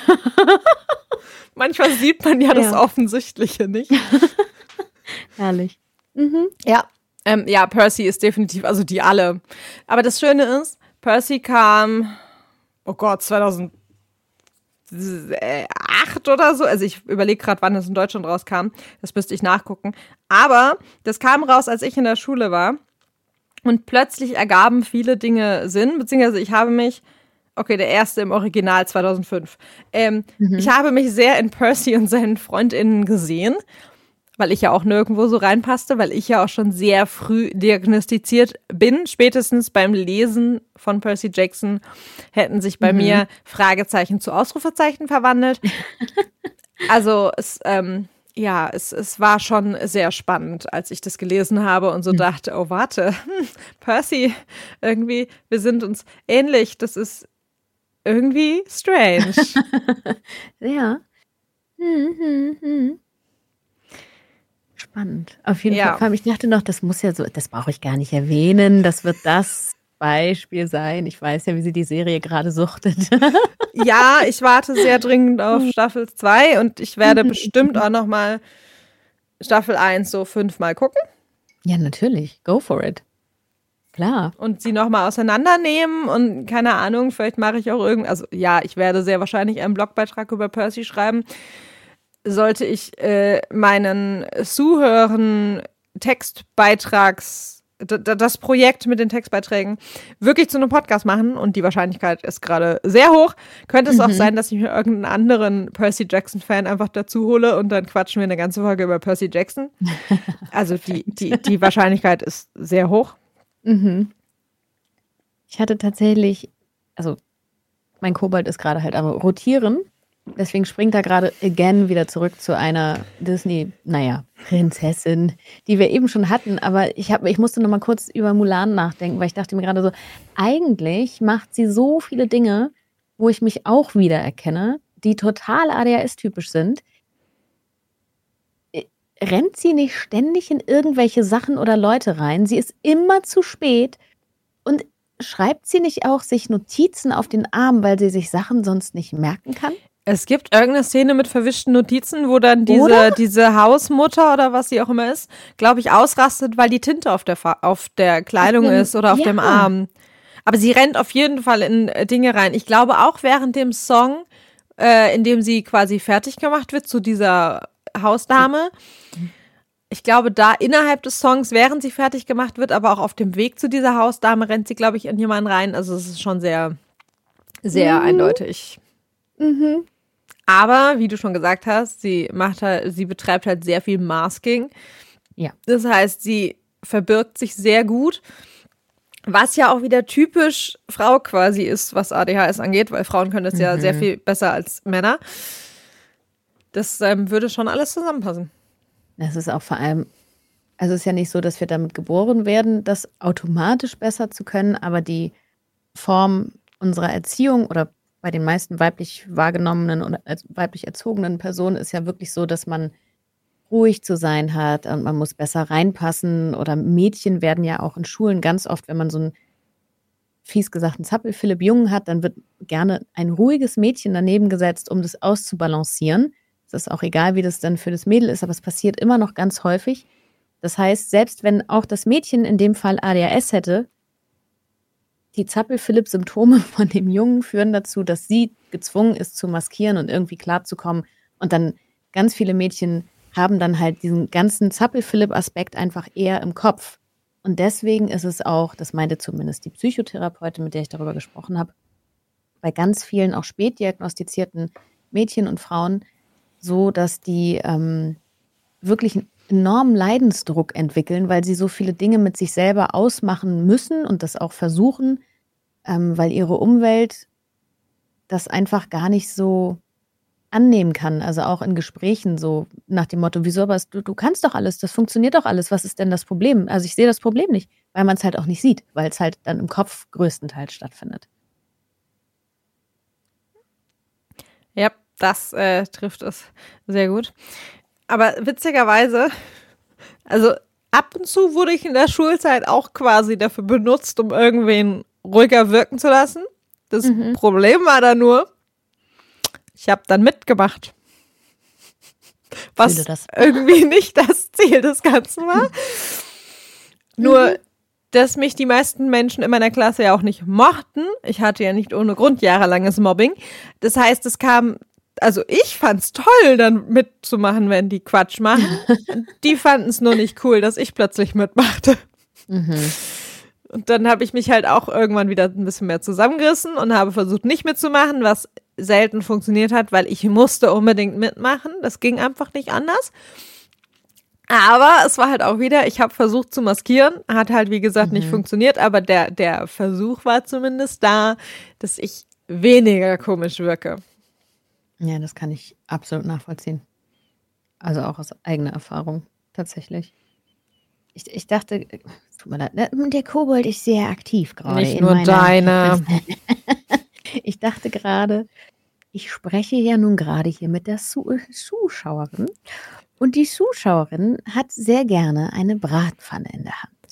A: Manchmal sieht man ja das ja. Offensichtliche nicht.
B: Herrlich.
A: Mhm. Ja, ähm, ja, Percy ist definitiv, also die alle. Aber das Schöne ist, Percy kam, oh Gott, zweitausendacht oder so. Also ich überlege gerade, wann es in Deutschland rauskam. Das müsste ich nachgucken. Aber das kam raus, als ich in der Schule war. Und plötzlich ergaben viele Dinge Sinn, beziehungsweise ich habe mich, okay, der erste im Original zweitausendfünf. Ähm, mhm. Ich habe mich sehr in Percy und seinen FreundInnen gesehen. Weil ich ja auch nirgendwo so reinpasste, weil ich ja auch schon sehr früh diagnostiziert bin. Spätestens beim Lesen von Percy Jackson hätten sich bei mhm. mir Fragezeichen zu Ausrufezeichen verwandelt. Also es, ähm, ja, es, es war schon sehr spannend, als ich das gelesen habe und so mhm. dachte, oh warte, hm, Percy, irgendwie, wir sind uns ähnlich. Das ist irgendwie strange.
B: Ja. Hm, hm, hm. Spannend. Auf jeden ja. Fall. Ich dachte noch, das muss ja so, das brauche ich gar nicht erwähnen. Das wird das Beispiel sein. Ich weiß ja, wie sie die Serie gerade suchtet.
A: Ja, ich warte sehr dringend auf Staffel zwei und ich werde bestimmt auch noch mal Staffel eins so fünfmal gucken.
B: Ja, natürlich. Go for it. Klar.
A: Und sie noch mal auseinandernehmen und keine Ahnung, vielleicht mache ich auch irgend, also ja, ich werde sehr wahrscheinlich einen Blogbeitrag über Percy schreiben. Sollte ich äh, meinen Zuhörern Textbeitrags, d- d- das Projekt mit den Textbeiträgen wirklich zu einem Podcast machen und die Wahrscheinlichkeit ist gerade sehr hoch, könnte es mhm. auch sein, dass ich mir irgendeinen anderen Percy Jackson-Fan einfach dazu hole und dann quatschen wir eine ganze Folge über Percy Jackson. Also die, die, die Wahrscheinlichkeit ist sehr hoch.
B: Mhm. Ich hatte tatsächlich, also mein Kobold ist gerade halt am Rotieren. Deswegen springt er gerade again wieder zurück zu einer Disney, naja, Prinzessin, die wir eben schon hatten. Aber ich, hab, ich musste noch mal kurz über Mulan nachdenken, weil ich dachte mir gerade so, eigentlich macht sie so viele Dinge, wo ich mich auch wiedererkenne, die total A D H S-typisch sind. Rennt sie nicht ständig in irgendwelche Sachen oder Leute rein? Sie ist immer zu spät. Und schreibt sie nicht auch sich Notizen auf den Arm, weil sie sich Sachen sonst nicht merken kann?
A: Es gibt irgendeine Szene mit verwischten Notizen, wo dann diese, diese Hausmutter oder was sie auch immer ist, glaube ich, ausrastet, weil die Tinte auf der, Fa- auf der Kleidung den, ist oder auf ja. dem Arm. Aber sie rennt auf jeden Fall in Dinge rein. Ich glaube auch während dem Song, äh, in dem sie quasi fertig gemacht wird zu dieser Hausdame. Ich glaube, da innerhalb des Songs, während sie fertig gemacht wird, aber auch auf dem Weg zu dieser Hausdame, rennt sie, glaube ich, in jemanden rein. Also es ist schon sehr, sehr mhm. eindeutig.
B: Mhm.
A: Aber, wie du schon gesagt hast, sie macht halt, sie betreibt halt sehr viel Masking.
B: Ja.
A: Das heißt, sie verbirgt sich sehr gut. Was ja auch wieder typisch Frau quasi ist, was A D H S angeht, weil Frauen können das mhm. ja sehr viel besser als Männer. Das ähm, würde schon alles zusammenpassen.
B: Das ist auch vor allem, also es ist ja nicht so, dass wir damit geboren werden, das automatisch besser zu können, aber die Form unserer Erziehung oder bei den meisten weiblich wahrgenommenen oder weiblich erzogenen Personen ist ja wirklich so, dass man ruhig zu sein hat und man muss besser reinpassen. Oder Mädchen werden ja auch in Schulen ganz oft, wenn man so einen fies gesagten Zappel-Philipp-Jungen hat, dann wird gerne ein ruhiges Mädchen daneben gesetzt, um das auszubalancieren. Es ist auch egal, wie das dann für das Mädel ist, aber es passiert immer noch ganz häufig. Das heißt, selbst wenn auch das Mädchen in dem Fall A D H S hätte, die Zappel-Philipp-Symptome von dem Jungen führen dazu, dass sie gezwungen ist zu maskieren und irgendwie klarzukommen. Und dann ganz viele Mädchen haben dann halt diesen ganzen Zappel-Philipp-Aspekt einfach eher im Kopf. Und deswegen ist es auch, das meinte zumindest die Psychotherapeutin, mit der ich darüber gesprochen habe, bei ganz vielen auch spät diagnostizierten Mädchen und Frauen so, dass die ähm, wirklich einen enormen Leidensdruck entwickeln, weil sie so viele Dinge mit sich selber ausmachen müssen und das auch versuchen, ähm, weil ihre Umwelt das einfach gar nicht so annehmen kann. Also auch in Gesprächen so nach dem Motto, wieso, aber du, du kannst doch alles, das funktioniert doch alles, was ist denn das Problem? Also ich sehe das Problem nicht, weil man es halt auch nicht sieht, weil es halt dann im Kopf größtenteils stattfindet.
A: Ja, das äh, trifft es sehr gut. Aber witzigerweise, also ab und zu wurde ich in der Schulzeit auch quasi dafür benutzt, um irgendwen ruhiger wirken zu lassen. Das mhm. Problem war da nur, ich habe dann mitgemacht. Was irgendwie nicht das Ziel des Ganzen war. Mhm. Nur, dass mich die meisten Menschen in meiner Klasse ja auch nicht mochten. Ich hatte ja nicht ohne Grund jahrelanges Mobbing. Das heißt, es kam, also ich fand's toll, dann mitzumachen, wenn die Quatsch machen. Die fanden es nur nicht cool, dass ich plötzlich mitmachte. Mhm. Und dann habe ich mich halt auch irgendwann wieder ein bisschen mehr zusammengerissen und habe versucht, nicht mitzumachen, was selten funktioniert hat, weil ich musste unbedingt mitmachen. Das ging einfach nicht anders. Aber es war halt auch wieder, ich habe versucht zu maskieren, hat halt wie gesagt mhm. nicht funktioniert, aber der, der Versuch war zumindest da, dass ich weniger komisch wirke.
B: Ja, das kann ich absolut nachvollziehen. Also auch aus eigener Erfahrung, tatsächlich. Ich, ich dachte, tut mir leid, der Kobold ist sehr aktiv gerade.
A: Nicht nur deine.
B: Ich dachte gerade, ich spreche ja nun gerade hier mit der Zuschauerin. Und die Zuschauerin hat sehr gerne eine Bratpfanne in der Hand.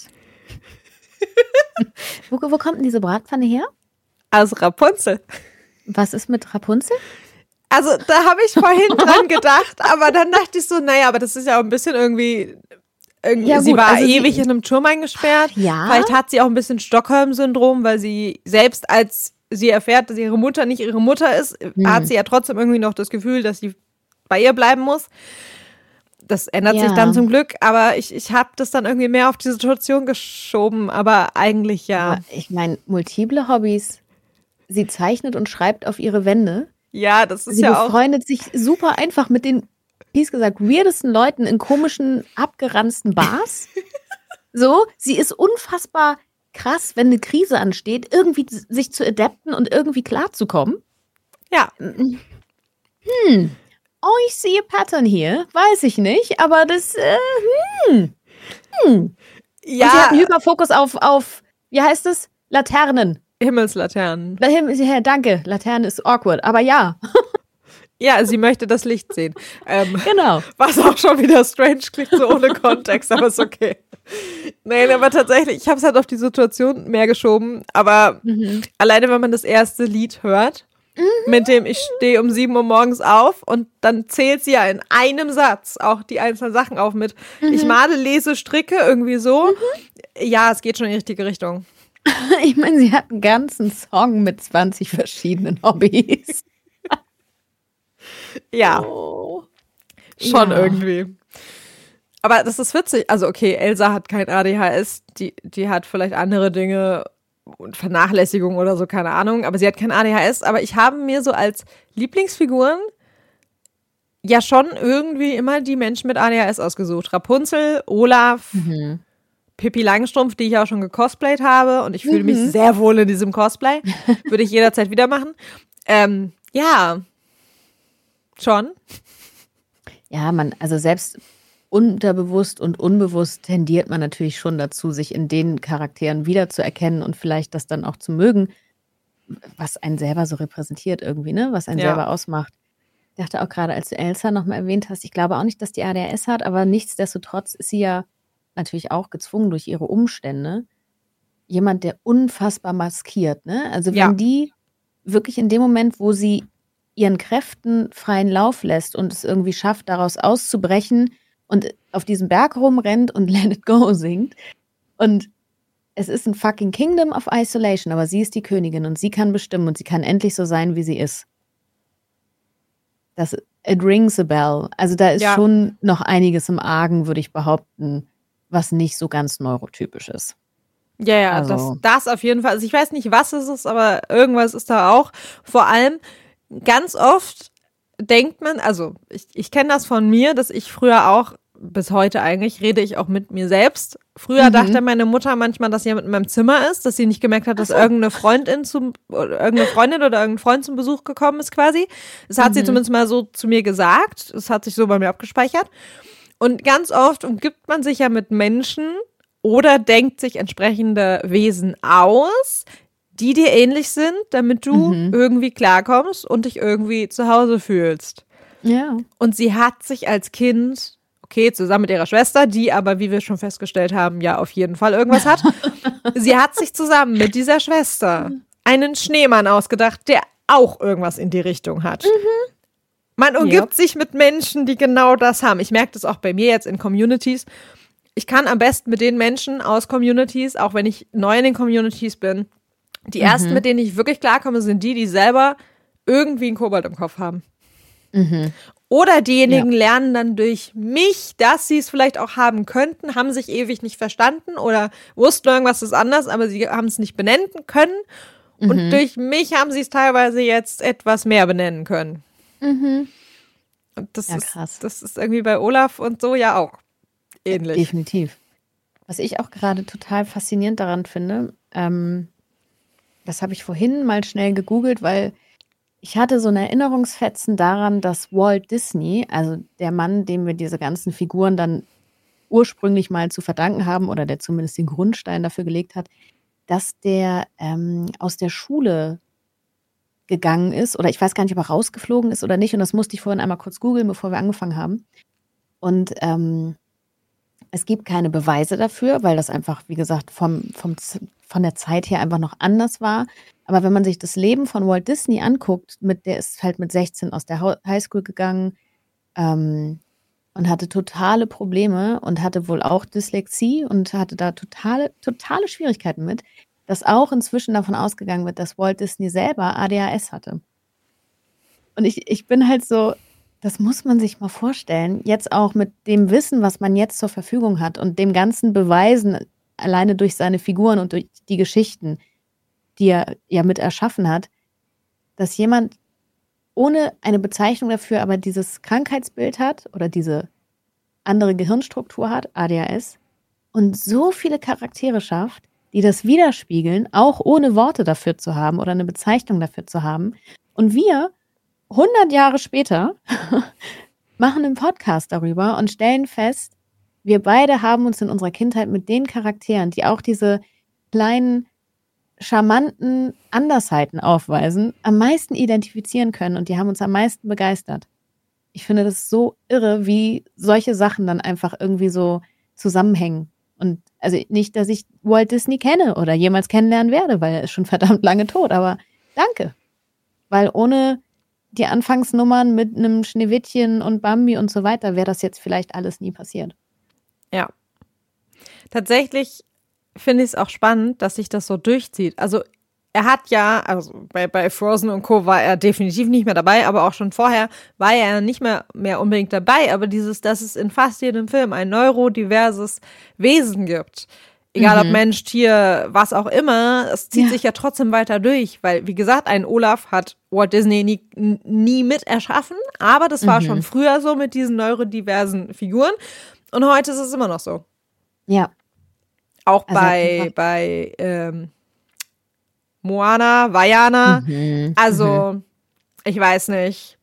B: wo, wo kommt denn diese Bratpfanne her?
A: Aus Rapunzel.
B: Was ist mit Rapunzel?
A: Also da habe ich vorhin dran gedacht, aber dann dachte ich so, naja, aber das ist ja auch ein bisschen irgendwie, irgendwie ja, sie gut, war also ewig sie, in einem Turm eingesperrt.
B: Ja.
A: Vielleicht hat sie auch ein bisschen Stockholm-Syndrom, weil sie selbst als sie erfährt, dass ihre Mutter nicht ihre Mutter ist, hm. hat sie ja trotzdem irgendwie noch das Gefühl, dass sie bei ihr bleiben muss. Das ändert ja. sich dann zum Glück, aber ich, ich habe das dann irgendwie mehr auf die Situation geschoben, aber eigentlich ja. Aber
B: ich meine, multiple Hobbys. Sie zeichnet und schreibt auf ihre Wände.
A: Ja, das ist
B: sie
A: ja auch.
B: Sie befreundet sich super einfach mit den, wie es gesagt, weirdesten Leuten in komischen, abgeranzten Bars. So, sie ist unfassbar krass, wenn eine Krise ansteht, irgendwie sich zu adapten und irgendwie klarzukommen.
A: Ja.
B: Hm. Oh, ich sehe Pattern hier. Weiß ich nicht, aber das, äh, hm. Hm. Ja. Und sie hat einen Hyperfokus auf, auf, wie heißt es? Laternen.
A: Himmelslaternen.
B: Ja, danke. Laterne ist awkward, aber ja.
A: Ja, sie möchte das Licht sehen. Ähm,
B: genau.
A: Was auch schon wieder strange klingt, so ohne Kontext, aber ist okay. Nein, aber tatsächlich, ich habe es halt auf die Situation mehr geschoben, aber mhm. alleine, wenn man das erste Lied hört, mhm. mit dem ich stehe um sieben Uhr morgens auf und dann zählt sie ja in einem Satz auch die einzelnen Sachen auf mit mhm. ich male, lese, stricke, irgendwie so. Mhm. Ja, es geht schon in die richtige Richtung.
B: Ich meine, sie hat einen ganzen Song mit zwanzig verschiedenen Hobbys.
A: Ja,
B: oh.
A: schon
B: ja.
A: irgendwie. Aber das ist witzig. Also okay, Elsa hat kein A D H S, die, die hat vielleicht andere Dinge und Vernachlässigung oder so, keine Ahnung. Aber sie hat kein A D H S. Aber ich habe mir so als Lieblingsfiguren ja schon irgendwie immer die Menschen mit A D H S ausgesucht. Rapunzel, Olaf, mhm. Pippi Langstrumpf, die ich auch schon gecosplayt habe. Und ich fühle mhm. mich sehr wohl in diesem Cosplay. Würde ich jederzeit wieder machen. Ähm, ja, schon.
B: Ja, man, also selbst unterbewusst und unbewusst tendiert man natürlich schon dazu, sich in den Charakteren wiederzuerkennen und vielleicht das dann auch zu mögen, was einen selber so repräsentiert irgendwie, ne? Was einen ja. selber ausmacht. Ich dachte auch gerade, als du Elsa nochmal erwähnt hast, ich glaube auch nicht, dass die A D H S hat, aber nichtsdestotrotz ist sie ja natürlich auch gezwungen durch ihre Umstände. Jemand, der unfassbar maskiert, ne? Also wenn ja. die wirklich in dem Moment, wo sie ihren Kräften freien Lauf lässt und es irgendwie schafft, daraus auszubrechen und auf diesem Berg rumrennt und Let It Go singt. Und es ist ein fucking Kingdom of Isolation, aber sie ist die Königin und sie kann bestimmen und sie kann endlich so sein, wie sie ist. Das, it rings a bell. Also da ist ja. schon noch einiges im Argen, würde ich behaupten, was nicht so ganz neurotypisch ist.
A: Ja, ja, also. das, das auf jeden Fall. Also ich weiß nicht, was es ist, aber irgendwas ist da auch. Vor allem ganz oft denkt man, also ich, ich kenne das von mir, dass ich früher auch, bis heute eigentlich, rede ich auch mit mir selbst. Früher mhm. dachte meine Mutter manchmal, dass jemand in meinem Zimmer ist, dass sie nicht gemerkt hat, dass so. irgendeine Freundin zum, oder irgendeine Freundin oder irgendein Freund zum Besuch gekommen ist quasi. Das hat mhm. sie zumindest mal so zu mir gesagt. Das hat sich so bei mir abgespeichert. Und ganz oft umgibt man sich ja mit Menschen oder denkt sich entsprechende Wesen aus, die dir ähnlich sind, damit du mhm. irgendwie klarkommst und dich irgendwie zu Hause fühlst.
B: Ja.
A: Und sie hat sich als Kind, okay, zusammen mit ihrer Schwester, die aber, wie wir schon festgestellt haben, ja auf jeden Fall irgendwas hat, sie hat sich zusammen mit dieser Schwester einen Schneemann ausgedacht, der auch irgendwas in die Richtung hat. Mhm. Man umgibt yep. sich mit Menschen, die genau das haben. Ich merke das auch bei mir jetzt in Communities. Ich kann am besten mit den Menschen aus Communities, auch wenn ich neu in den Communities bin, die mhm. ersten, mit denen ich wirklich klarkomme, sind die, die selber irgendwie einen Kobold im Kopf haben.
B: Mhm.
A: Oder diejenigen ja. lernen dann durch mich, dass sie es vielleicht auch haben könnten, haben sich ewig nicht verstanden oder wussten irgendwas ist anders, aber sie haben es nicht benennen können. Mhm. Und durch mich haben sie es teilweise jetzt etwas mehr benennen können.
B: Mhm.
A: Und das, ja, ist, das ist irgendwie bei Olaf und so ja auch ähnlich.
B: Ja, definitiv. Was ich auch gerade total faszinierend daran finde, ähm, das habe ich vorhin mal schnell gegoogelt, weil ich hatte so ein Erinnerungsfetzen daran, dass Walt Disney, also der Mann, dem wir diese ganzen Figuren dann ursprünglich mal zu verdanken haben oder der zumindest den Grundstein dafür gelegt hat, dass der ähm, aus der Schule gegangen ist oder ich weiß gar nicht, ob er rausgeflogen ist oder nicht und das musste ich vorhin einmal kurz googeln, bevor wir angefangen haben. Und ähm, es gibt keine Beweise dafür, weil das einfach, wie gesagt, vom, vom, von der Zeit her einfach noch anders war. Aber wenn man sich das Leben von Walt Disney anguckt, mit, der ist halt mit sechzehn aus der Highschool gegangen ähm, und hatte totale Probleme und hatte wohl auch Dyslexie und hatte da totale, totale Schwierigkeiten mit, dass auch inzwischen davon ausgegangen wird, dass Walt Disney selber A D H S hatte. Und ich, ich bin halt so, das muss man sich mal vorstellen, jetzt auch mit dem Wissen, was man jetzt zur Verfügung hat und dem ganzen Beweisen, alleine durch seine Figuren und durch die Geschichten, die er ja mit erschaffen hat, dass jemand ohne eine Bezeichnung dafür aber dieses Krankheitsbild hat oder diese andere Gehirnstruktur hat, A D H S, und so viele Charaktere schafft, die das widerspiegeln, auch ohne Worte dafür zu haben oder eine Bezeichnung dafür zu haben. Und wir, hundert Jahre später, machen einen Podcast darüber und stellen fest, wir beide haben uns in unserer Kindheit mit den Charakteren, die auch diese kleinen, charmanten Andersheiten aufweisen, am meisten identifizieren können und die haben uns am meisten begeistert. Ich finde das so irre, wie solche Sachen dann einfach irgendwie so zusammenhängen. Und also nicht, dass ich Walt Disney kenne oder jemals kennenlernen werde, weil er ist schon verdammt lange tot, aber danke. Weil ohne die Anfangsnummern mit einem Schneewittchen und Bambi und so weiter wäre das jetzt vielleicht alles nie passiert.
A: Ja. Tatsächlich finde ich es auch spannend, dass sich das so durchzieht. Also er hat ja, also bei, bei Frozen und Co. war er definitiv nicht mehr dabei, aber auch schon vorher war er nicht mehr, mehr unbedingt dabei. Aber dieses, dass es in fast jedem Film ein neurodiverses Wesen gibt, Egal ob
B: Mhm.
A: Mensch, Tier, was auch immer, es zieht
B: Ja.
A: sich ja trotzdem weiter durch, weil, wie gesagt, ein Olaf hat Walt Disney nie, nie mit erschaffen, aber das war
B: Mhm.
A: schon früher so mit diesen neurodiversen Figuren und heute ist es immer noch so.
B: Ja.
A: Auch
B: Also er hat
A: bei,
B: einfach-
A: bei ähm, Moana, Vaiana,
B: Mhm.
A: also ich weiß nicht.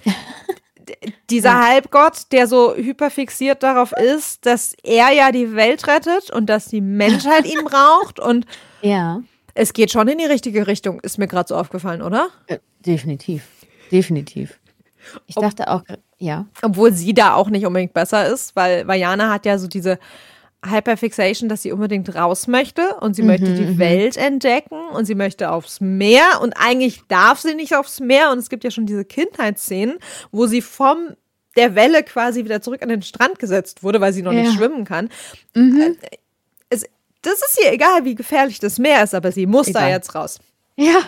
A: D- Dieser
B: Ja.
A: Halbgott, der so hyperfixiert darauf ist, dass er ja die Welt rettet und dass die Menschheit ihn braucht und
B: Ja,
A: es geht schon in die richtige Richtung, ist mir gerade so aufgefallen, oder?
B: äh, definitiv. Definitiv. Ich
A: Ob-
B: dachte auch, ja.
A: Obwohl sie da auch nicht unbedingt besser ist, weil Vaiana hat ja so diese Hyperfixation, dass sie unbedingt raus möchte und sie
B: Mhm,
A: möchte die
B: mhm.
A: Welt entdecken und sie möchte aufs Meer und eigentlich darf sie nicht aufs Meer und es gibt ja schon diese Kindheitsszenen, wo sie vom der Welle quasi wieder zurück an den Strand gesetzt wurde, weil sie noch
B: Ja.
A: nicht schwimmen kann.
B: Mhm.
A: Es, das ist ihr egal, wie gefährlich das Meer ist, aber sie muss da
B: Egal.
A: jetzt raus.
B: Ja.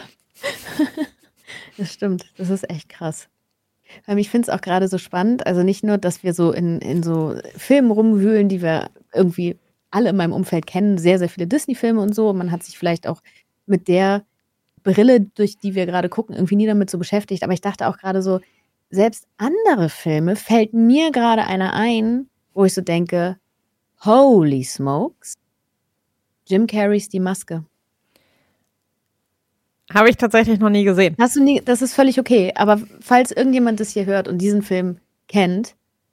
B: Das stimmt. Das ist echt krass. Ähm, Ich finde es auch gerade so spannend. Also nicht nur, dass wir so in, in so Filmen rumwühlen, die wir irgendwie alle in meinem Umfeld kennen, sehr, sehr viele Disney-Filme und so. Man hat sich vielleicht auch mit der Brille, durch die wir gerade gucken, irgendwie nie damit so beschäftigt. Aber ich dachte auch gerade so, selbst andere Filme fällt mir gerade einer ein, wo ich so denke, holy smokes, Jim Carreys Die Maske.
A: Habe ich tatsächlich noch nie gesehen.
B: Hast du nie, das ist völlig okay, aber falls irgendjemand das hier hört und diesen Film kennt,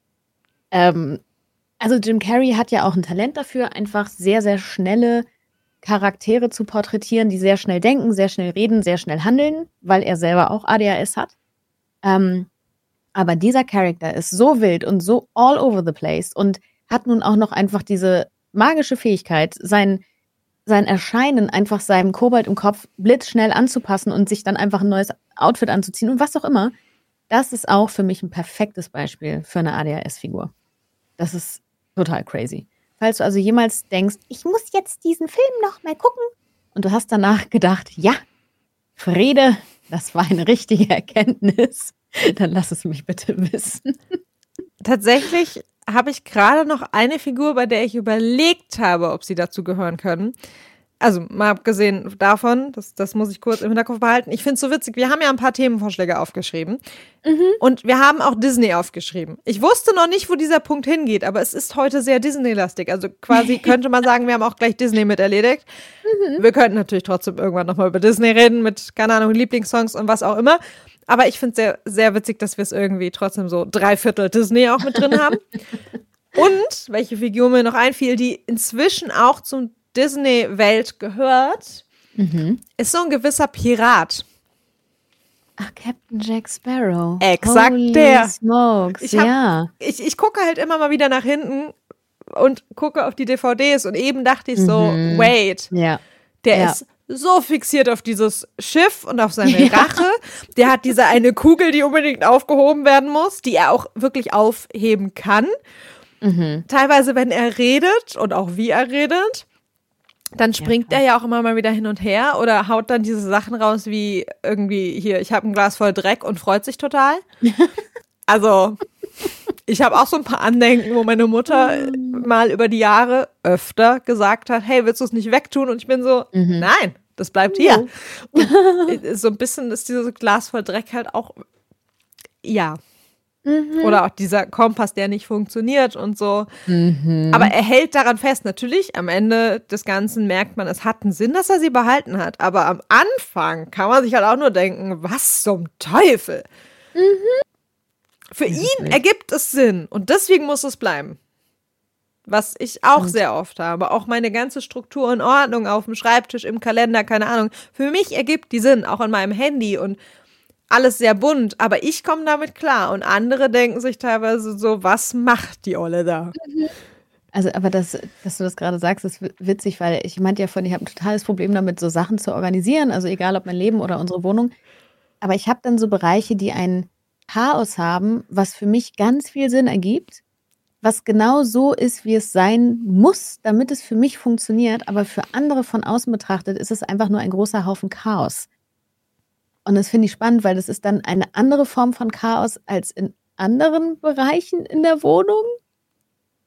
B: ähm, also Jim Carrey hat ja auch ein Talent dafür, einfach sehr, sehr schnelle Charaktere zu porträtieren, die sehr schnell denken, sehr schnell reden, sehr schnell handeln, weil er selber auch A D H S hat. Ähm, aber dieser Charakter ist so wild und so all over the place und hat nun auch noch einfach diese magische Fähigkeit, sein sein Erscheinen einfach seinem Kobold im Kopf blitzschnell anzupassen und sich dann einfach ein neues Outfit anzuziehen und was auch immer. Das ist auch für mich ein perfektes Beispiel für eine A D H S-Figur. Das ist total crazy. Falls du also jemals denkst, ich muss jetzt diesen Film noch mal gucken und du hast danach gedacht, ja, Friede, das war eine richtige Erkenntnis, dann lass es mich bitte wissen.
A: Tatsächlich habe ich gerade noch eine Figur, bei der ich überlegt habe, ob sie dazu gehören können. Also mal abgesehen davon, das, das muss ich kurz im Hinterkopf behalten. Ich finde es so witzig, wir haben ja ein paar Themenvorschläge aufgeschrieben und wir haben auch Disney aufgeschrieben. Ich wusste noch nicht, wo dieser Punkt hingeht, aber es ist heute sehr Disney-lastig. Also quasi könnte man sagen, wir haben auch gleich Disney mit erledigt. Wir könnten natürlich trotzdem irgendwann nochmal über Disney reden mit, keine Ahnung, Lieblingssongs und was auch immer. Aber ich finde es sehr, sehr witzig, dass wir es irgendwie trotzdem so drei Viertel Disney auch mit drin haben. Und welche Figur mir noch einfiel, die inzwischen auch zum Disney-Welt gehört,
B: Mhm.
A: ist so ein gewisser Pirat.
B: Ach, Captain Jack Sparrow.
A: Exakt
B: Holy
A: der.
B: Smokes,
A: Ich hab-
B: ja.
A: Ich, ich gucke halt immer mal wieder nach hinten und gucke auf die D V Ds und eben dachte ich so,
B: Mhm.
A: wait,
B: Ja.
A: der
B: Ja.
A: ist so fixiert auf dieses Schiff und auf seine
B: Ja.
A: Rache. Der hat diese eine Kugel, die unbedingt aufgehoben werden muss, die er auch wirklich aufheben kann.
B: Mhm.
A: Teilweise, wenn er redet und auch wie er redet, dann springt
B: krass.
A: er ja auch immer mal wieder hin und her oder haut dann diese Sachen raus wie irgendwie hier, ich habe ein Glas voll Dreck und freut sich total. Also, ich habe auch so ein paar Andenken, wo meine Mutter mal über die Jahre öfter gesagt hat, hey, willst du es nicht wegtun? Und ich bin so,
B: Mhm.
A: nein, das bleibt hier. Und so ein bisschen ist dieses Glas voll Dreck halt auch, ja.
B: Mhm.
A: Oder auch dieser Kompass, der nicht funktioniert und so.
B: Mhm.
A: Aber er hält daran fest. Natürlich, am Ende des Ganzen merkt man, es hat einen Sinn, dass er sie behalten hat. Aber am Anfang kann man sich halt auch nur denken, was zum Teufel? Für
B: Das ist
A: ihn
B: wild.
A: ergibt es Sinn und deswegen muss es bleiben. Was ich auch
B: Stimmt.
A: sehr oft habe. Auch meine ganze Struktur in Ordnung auf dem Schreibtisch, im Kalender, keine Ahnung. Für mich ergibt die Sinn, auch an meinem Handy und alles sehr bunt. Aber ich komme damit klar und andere denken sich teilweise so, was macht die Olle da?
B: Also, aber das, dass du das gerade sagst, ist wi- witzig, weil ich meinte ja vorhin, ich habe ein totales Problem damit, so Sachen zu organisieren. Also egal, ob mein Leben oder unsere Wohnung. Aber ich habe dann so Bereiche, die ein Chaos haben, was für mich ganz viel Sinn ergibt, was genau so ist, wie es sein muss, damit es für mich funktioniert. Aber für andere von außen betrachtet ist es einfach nur ein großer Haufen Chaos. Und das finde ich spannend, weil das ist dann eine andere Form von Chaos als in anderen Bereichen in der Wohnung.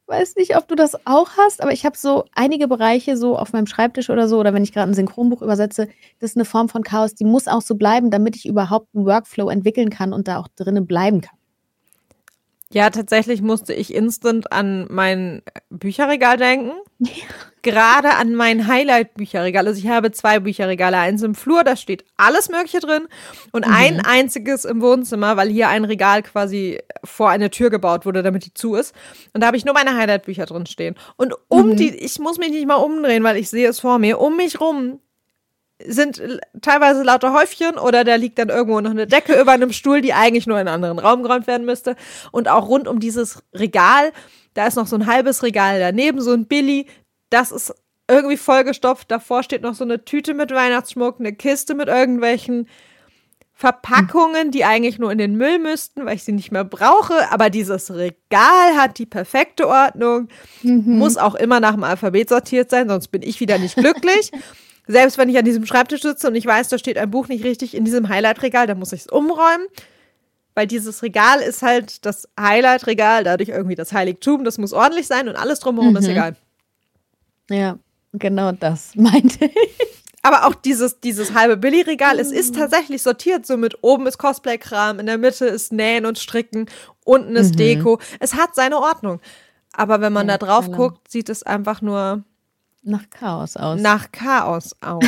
B: weiß nicht, ob du das auch hast, aber ich habe so einige Bereiche so auf meinem Schreibtisch oder so oder wenn ich gerade ein Synchronbuch übersetze, das ist eine Form von Chaos, die muss auch so bleiben, damit ich überhaupt einen Workflow entwickeln kann und da auch drinnen bleiben kann.
A: Ja, tatsächlich musste ich instant an mein Bücherregal denken. Ja. Gerade an mein Highlight-Bücherregal. Also ich habe zwei Bücherregale. Eins im Flur, da steht alles Mögliche drin. Und mhm. ein einziges im Wohnzimmer, weil hier ein Regal quasi vor eine Tür gebaut wurde, damit die zu ist. Und da habe ich nur meine Highlight-Bücher drin stehen. Und um mhm. die, ich muss mich nicht mal umdrehen, weil ich sehe es vor mir, um mich rum sind teilweise lauter Häufchen oder da liegt dann irgendwo noch eine Decke über einem Stuhl, die eigentlich nur in einen anderen Raum geräumt werden müsste. Und auch rund um dieses Regal, da ist noch so ein halbes Regal daneben, so ein Billy, das ist irgendwie vollgestopft. Davor steht noch so eine Tüte mit Weihnachtsschmuck, eine Kiste mit irgendwelchen Verpackungen, die eigentlich nur in den Müll müssten, weil ich sie nicht mehr brauche. Aber dieses Regal hat die perfekte Ordnung, mhm. muss auch immer nach dem Alphabet sortiert sein, sonst bin ich wieder nicht glücklich. Selbst wenn ich an diesem Schreibtisch sitze und ich weiß, da steht ein Buch nicht richtig in diesem Highlight-Regal, dann muss ich es umräumen, weil dieses Regal ist halt das Highlight-Regal, dadurch irgendwie das Heiligtum, das muss ordentlich sein und alles drumherum mhm. ist egal.
B: Ja, genau das meinte ich.
A: Aber auch dieses, dieses halbe Billy-Regal, es ist tatsächlich sortiert, so mit oben ist Cosplay-Kram, in der Mitte ist Nähen und Stricken, unten ist mhm. Deko. Es hat seine Ordnung. Aber wenn man ja, da drauf klar. guckt, sieht es einfach nur
B: nach Chaos aus.
A: Nach Chaos aus.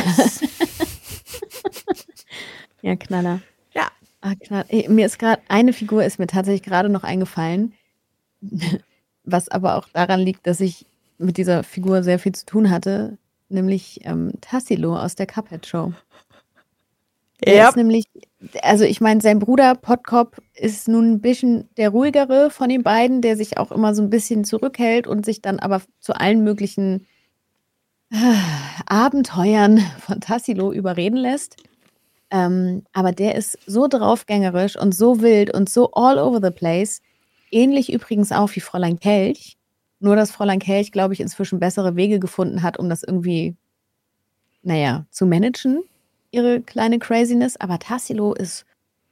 B: Ja, Knaller.
A: Ja.
B: Ah, Knaller. Ey, mir ist gerade, eine Figur ist mir tatsächlich gerade noch eingefallen, was aber auch daran liegt, dass ich mit dieser Figur sehr viel zu tun hatte, nämlich ähm, Tassilo aus der Cuphead Show. Er yep. ist nämlich, also ich meine, sein Bruder Pottkop ist nun ein bisschen der ruhigere von den beiden, der sich auch immer so ein bisschen zurückhält und sich dann aber zu allen möglichen Abenteuern von Tassilo überreden lässt. Ähm, aber der ist so draufgängerisch und so wild und so all over the place. Ähnlich übrigens auch wie Fräulein Kelch. Nur, dass Fräulein Kelch, glaube ich, inzwischen bessere Wege gefunden hat, um das irgendwie, naja, zu managen, ihre kleine Craziness. Aber Tassilo ist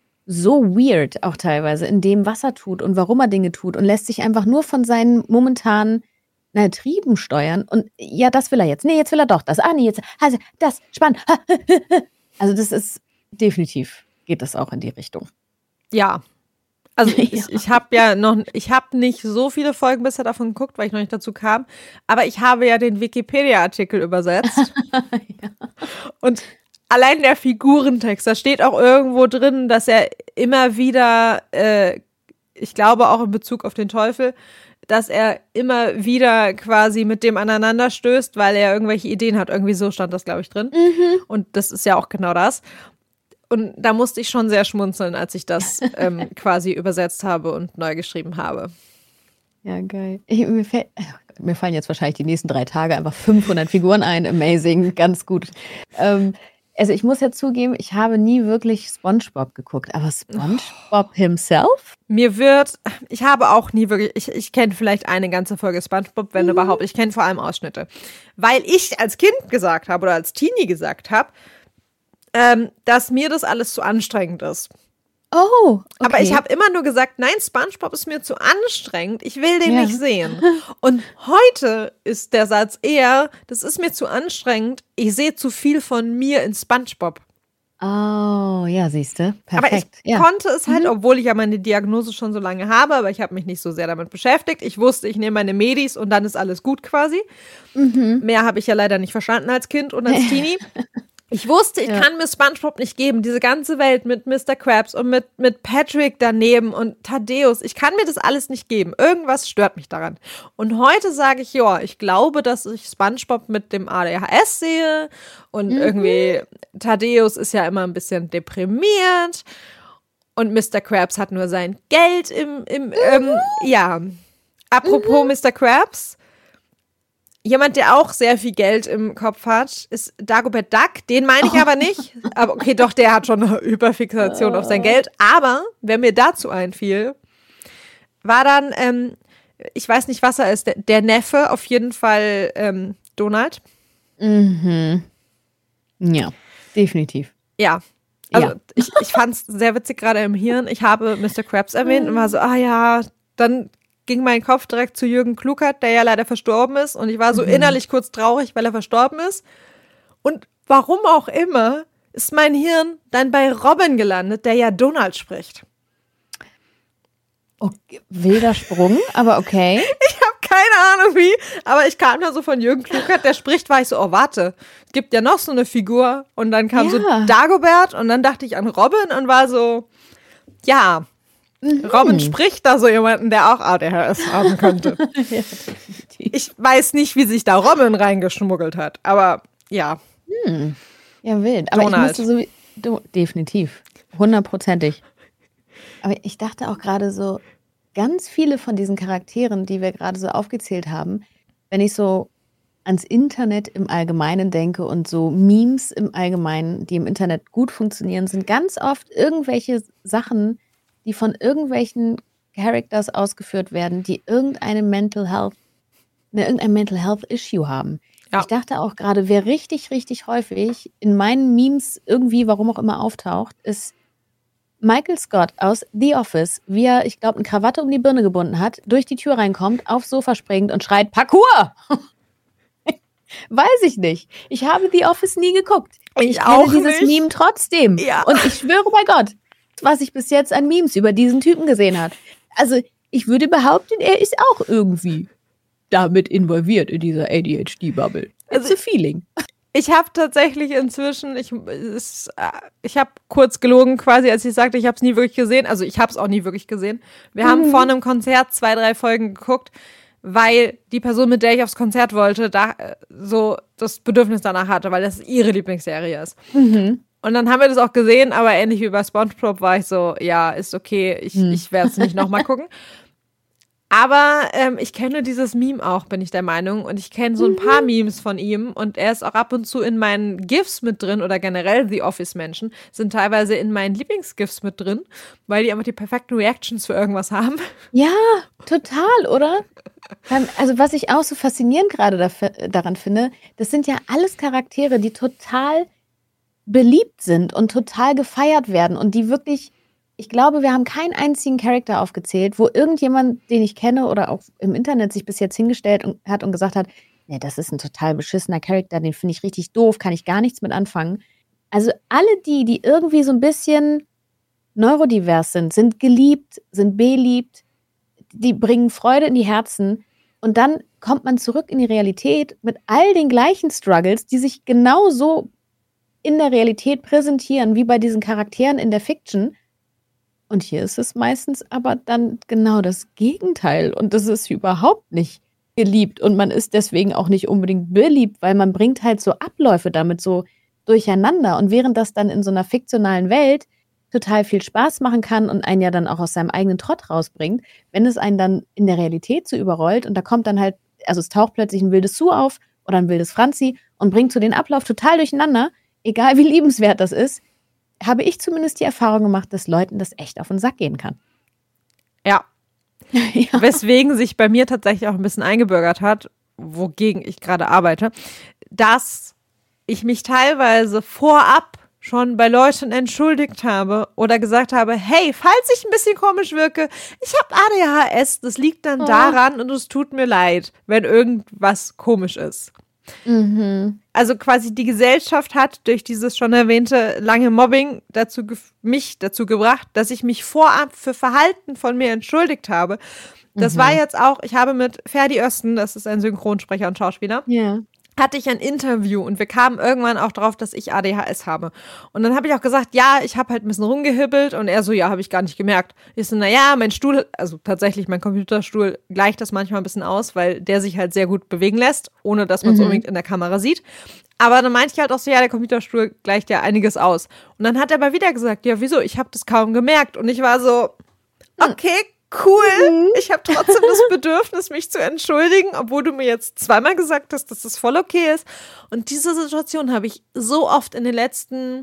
B: so weird auch teilweise in dem, was er tut und warum er Dinge tut und lässt sich einfach nur von seinen momentanen Na, Trieben steuern und ja, das will er jetzt. Nee, jetzt will er doch das. Ah, nee, jetzt, also das, spannend. Also das ist definitiv, geht das auch in die Richtung.
A: Ja, also ich, ja. ich habe ja noch, ich habe nicht so viele Folgen bisher davon geguckt, weil ich noch nicht dazu kam, aber ich habe ja den Wikipedia-Artikel übersetzt. Ja. Und allein der Figurentext, da steht auch irgendwo drin, dass er immer wieder, äh, ich glaube auch in Bezug auf den Teufel, dass er immer wieder quasi mit dem aneinander stößt, weil er irgendwelche Ideen hat. Irgendwie so stand das, glaube ich, drin. Mhm. Und das ist ja auch genau das. Und da musste ich schon sehr schmunzeln, als ich das ähm, quasi übersetzt habe und neu geschrieben habe.
B: Ja, geil. Ich, mir, fällt, mir fallen jetzt wahrscheinlich die nächsten drei Tage einfach fünfhundert Figuren ein. Amazing, ganz gut. Ähm, Also ich muss ja zugeben, ich habe nie wirklich SpongeBob geguckt, aber SpongeBob himself?
A: Mir wird, ich habe auch nie wirklich, ich, ich kenne vielleicht eine ganze Folge SpongeBob, wenn mhm. überhaupt, ich kenne vor allem Ausschnitte. Weil ich als Kind gesagt habe oder als Teenie gesagt habe, ähm, dass mir das alles zu anstrengend ist.
B: Oh, okay.
A: Aber ich habe immer nur gesagt, nein, SpongeBob ist mir zu anstrengend, ich will den ja. nicht sehen. Und heute ist der Satz eher, das ist mir zu anstrengend, ich sehe zu viel von mir in SpongeBob.
B: Oh, ja, siehst du, perfekt.
A: Aber ich
B: ja.
A: konnte es halt, mhm. obwohl ich ja meine Diagnose schon so lange habe, aber ich habe mich nicht so sehr damit beschäftigt. Ich wusste, ich nehme meine Medis und dann ist alles gut quasi. Mhm. Mehr habe ich ja leider nicht verstanden als Kind und als Teenie. Ich wusste, ich ja. kann mir SpongeBob nicht geben. Diese ganze Welt mit Mister Krabs und mit, mit Patrick daneben und Thaddeus. Ich kann mir das alles nicht geben. Irgendwas stört mich daran. Und heute sage ich, ja, ich glaube, dass ich SpongeBob mit dem A D H S sehe. Und mhm. irgendwie Thaddeus ist ja immer ein bisschen deprimiert. Und Mister Krabs hat nur sein Geld im, im mhm. ähm, ja. Apropos mhm. Mister Krabs. Jemand, der auch sehr viel Geld im Kopf hat, ist Dagobert Duck. Den meine ich oh. aber nicht. Aber okay, doch, der hat schon eine Überfixation oh. auf sein Geld. Aber, wer mir dazu einfiel, war dann, ähm, ich weiß nicht, was er ist, der, der Neffe, auf jeden Fall ähm, Donald.
B: Mhm. Ja, definitiv.
A: Ja, also ja. ich, ich fand es sehr witzig gerade im Hirn. Ich habe Mister Krabs erwähnt und war so, ah ja, dann ging mein Kopf direkt zu Jürgen Kluckert, der ja leider verstorben ist. Und ich war so mhm. innerlich kurz traurig, weil er verstorben ist. Und warum auch immer ist mein Hirn dann bei Robin gelandet, der ja Donald spricht.
B: Okay, wilder Sprung, aber okay.
A: Ich habe keine Ahnung wie, aber ich kam da so von Jürgen Kluckert, der spricht, war ich so, oh warte, es gibt ja noch so eine Figur. Und dann kam ja. so Dagobert und dann dachte ich an Robin und war so, ja, mhm. Robin spricht da so jemanden, der auch A D H S haben könnte. Ja, ich weiß nicht, wie sich da Robin reingeschmuggelt hat, aber ja.
B: Hm. Ja, wild. Aber Donald. Ich musste so, definitiv, hundertprozentig. Aber ich dachte auch gerade so, ganz viele von diesen Charakteren, die wir gerade so aufgezählt haben, wenn ich so ans Internet im Allgemeinen denke und so Memes im Allgemeinen, die im Internet gut funktionieren, sind ganz oft irgendwelche Sachen, die von irgendwelchen Characters ausgeführt werden, die irgendeine Mental Health, ne, irgendein Mental Health Issue haben. Ja. Ich dachte auch gerade, wer richtig, richtig häufig in meinen Memes irgendwie, warum auch immer, auftaucht, ist Michael Scott aus The Office, wie er, ich glaube, eine Krawatte um die Birne gebunden hat, durch die Tür reinkommt, aufs Sofa springt und schreit, Parkour! Weiß ich nicht. Ich habe The Office nie geguckt. Ich, ich kenne auch dieses nicht. Meme trotzdem. Ja. Und ich schwöre bei Gott, was ich bis jetzt an Memes über diesen Typen gesehen habe. Also, ich würde behaupten, er ist auch irgendwie damit involviert in dieser A D H D-Bubble. It's also, a feeling.
A: Ich habe tatsächlich inzwischen, ich, ich habe kurz gelogen quasi, als ich sagte, ich habe es nie wirklich gesehen. Also ich habe es auch nie wirklich gesehen. Wir mhm. haben vor einem Konzert zwei, drei Folgen geguckt, weil die Person, mit der ich aufs Konzert wollte, da so das Bedürfnis danach hatte, weil das ihre Lieblingsserie ist. Mhm. Und dann haben wir das auch gesehen, aber ähnlich wie bei SpongeBob war ich so, ja, ist okay, ich, mhm. ich werde es nicht nochmal gucken. Aber ähm, ich kenne dieses Meme auch, bin ich der Meinung. Und ich kenne so ein paar Memes von ihm. Und er ist auch ab und zu in meinen GIFs mit drin. Oder generell The Office-Menschen sind teilweise in meinen Lieblings-GIFs mit drin. Weil die einfach die perfekten Reactions für irgendwas haben.
B: Ja, total, oder? Also was ich auch so faszinierend gerade da, daran finde, das sind ja alles Charaktere, die total beliebt sind und total gefeiert werden. Und die wirklich... Ich glaube, wir haben keinen einzigen Charakter aufgezählt, wo irgendjemand, den ich kenne oder auch im Internet sich bis jetzt hingestellt hat und gesagt hat, nee, das ist ein total beschissener Charakter, den finde ich richtig doof, kann ich gar nichts mit anfangen. Also alle die, die irgendwie so ein bisschen neurodivers sind, sind geliebt, sind beliebt, die bringen Freude in die Herzen und dann kommt man zurück in die Realität mit all den gleichen Struggles, die sich genauso in der Realität präsentieren wie bei diesen Charakteren in der Fiction. Und hier ist es meistens aber dann genau das Gegenteil. Und das ist überhaupt nicht geliebt. Und man ist deswegen auch nicht unbedingt beliebt, weil man bringt halt so Abläufe damit so durcheinander. Und während das dann in so einer fiktionalen Welt total viel Spaß machen kann und einen ja dann auch aus seinem eigenen Trott rausbringt, wenn es einen dann in der Realität so überrollt und da kommt dann halt, also es taucht plötzlich ein wildes Sue auf oder ein wildes Franzi und bringt so den Ablauf total durcheinander, egal wie liebenswert das ist, habe ich zumindest die Erfahrung gemacht, dass Leuten das echt auf den Sack gehen kann.
A: Ja. ja. Weswegen sich bei mir tatsächlich auch ein bisschen eingebürgert hat, wogegen ich gerade arbeite, dass ich mich teilweise vorab schon bei Leuten entschuldigt habe oder gesagt habe, hey, falls ich ein bisschen komisch wirke, ich habe A D H S, das liegt dann oh. daran und es tut mir leid, wenn irgendwas komisch ist. Mhm. Also quasi die Gesellschaft hat durch dieses schon erwähnte lange Mobbing dazu mich dazu gebracht, dass ich mich vorab für Verhalten von mir entschuldigt habe. Das mhm. war jetzt auch, ich habe mit Ferdi Östen, das ist ein Synchronsprecher und Schauspieler, yeah. hatte ich ein Interview und wir kamen irgendwann auch drauf, dass ich A D H S habe. Und dann habe ich auch gesagt, ja, ich habe halt ein bisschen rumgehibbelt und er so, ja, habe ich gar nicht gemerkt. Ich so, naja, mein Stuhl, also tatsächlich mein Computerstuhl gleicht das manchmal ein bisschen aus, weil der sich halt sehr gut bewegen lässt, ohne dass man es mhm. unbedingt in der Kamera sieht. Aber dann meinte ich halt auch so, ja, der Computerstuhl gleicht ja einiges aus. Und dann hat er aber wieder gesagt, ja, wieso, ich habe das kaum gemerkt. Und ich war so, okay, cool, mhm. ich habe trotzdem das Bedürfnis, mich zu entschuldigen, obwohl du mir jetzt zweimal gesagt hast, dass das voll okay ist. Und diese Situation habe ich so oft in den letzten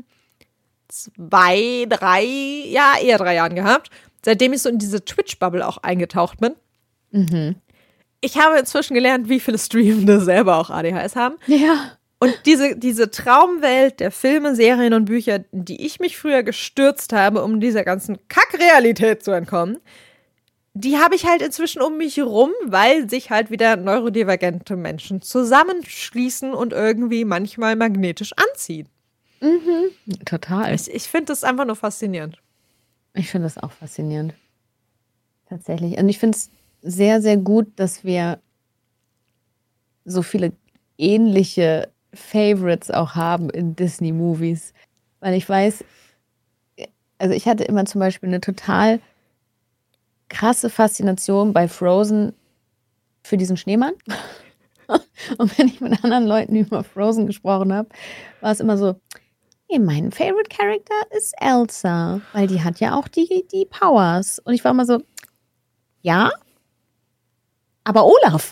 A: zwei, drei, ja, eher drei Jahren gehabt, seitdem ich so in diese Twitch-Bubble auch eingetaucht bin. Mhm. Ich habe inzwischen gelernt, wie viele Streamende selber auch A D H S haben.
B: Ja.
A: Und diese, diese Traumwelt der Filme, Serien und Bücher, in die ich mich früher gestürzt habe, um dieser ganzen Kackrealität zu entkommen, die habe ich halt inzwischen um mich rum, weil sich halt wieder neurodivergente Menschen zusammenschließen und irgendwie manchmal magnetisch anziehen.
B: Mhm. Total.
A: Ich, ich finde das einfach nur faszinierend.
B: Ich finde das auch faszinierend. Tatsächlich. Und ich finde es sehr, sehr gut, dass wir so viele ähnliche Favorites auch haben in Disney-Movies. Weil ich weiß, also ich hatte immer zum Beispiel eine total krasse Faszination bei Frozen für diesen Schneemann. Und wenn ich mit anderen Leuten über Frozen gesprochen habe, war es immer so, hey, mein Favorite Character ist Elsa, weil die hat ja auch die, die Powers. Und ich war immer so, ja, aber Olaf.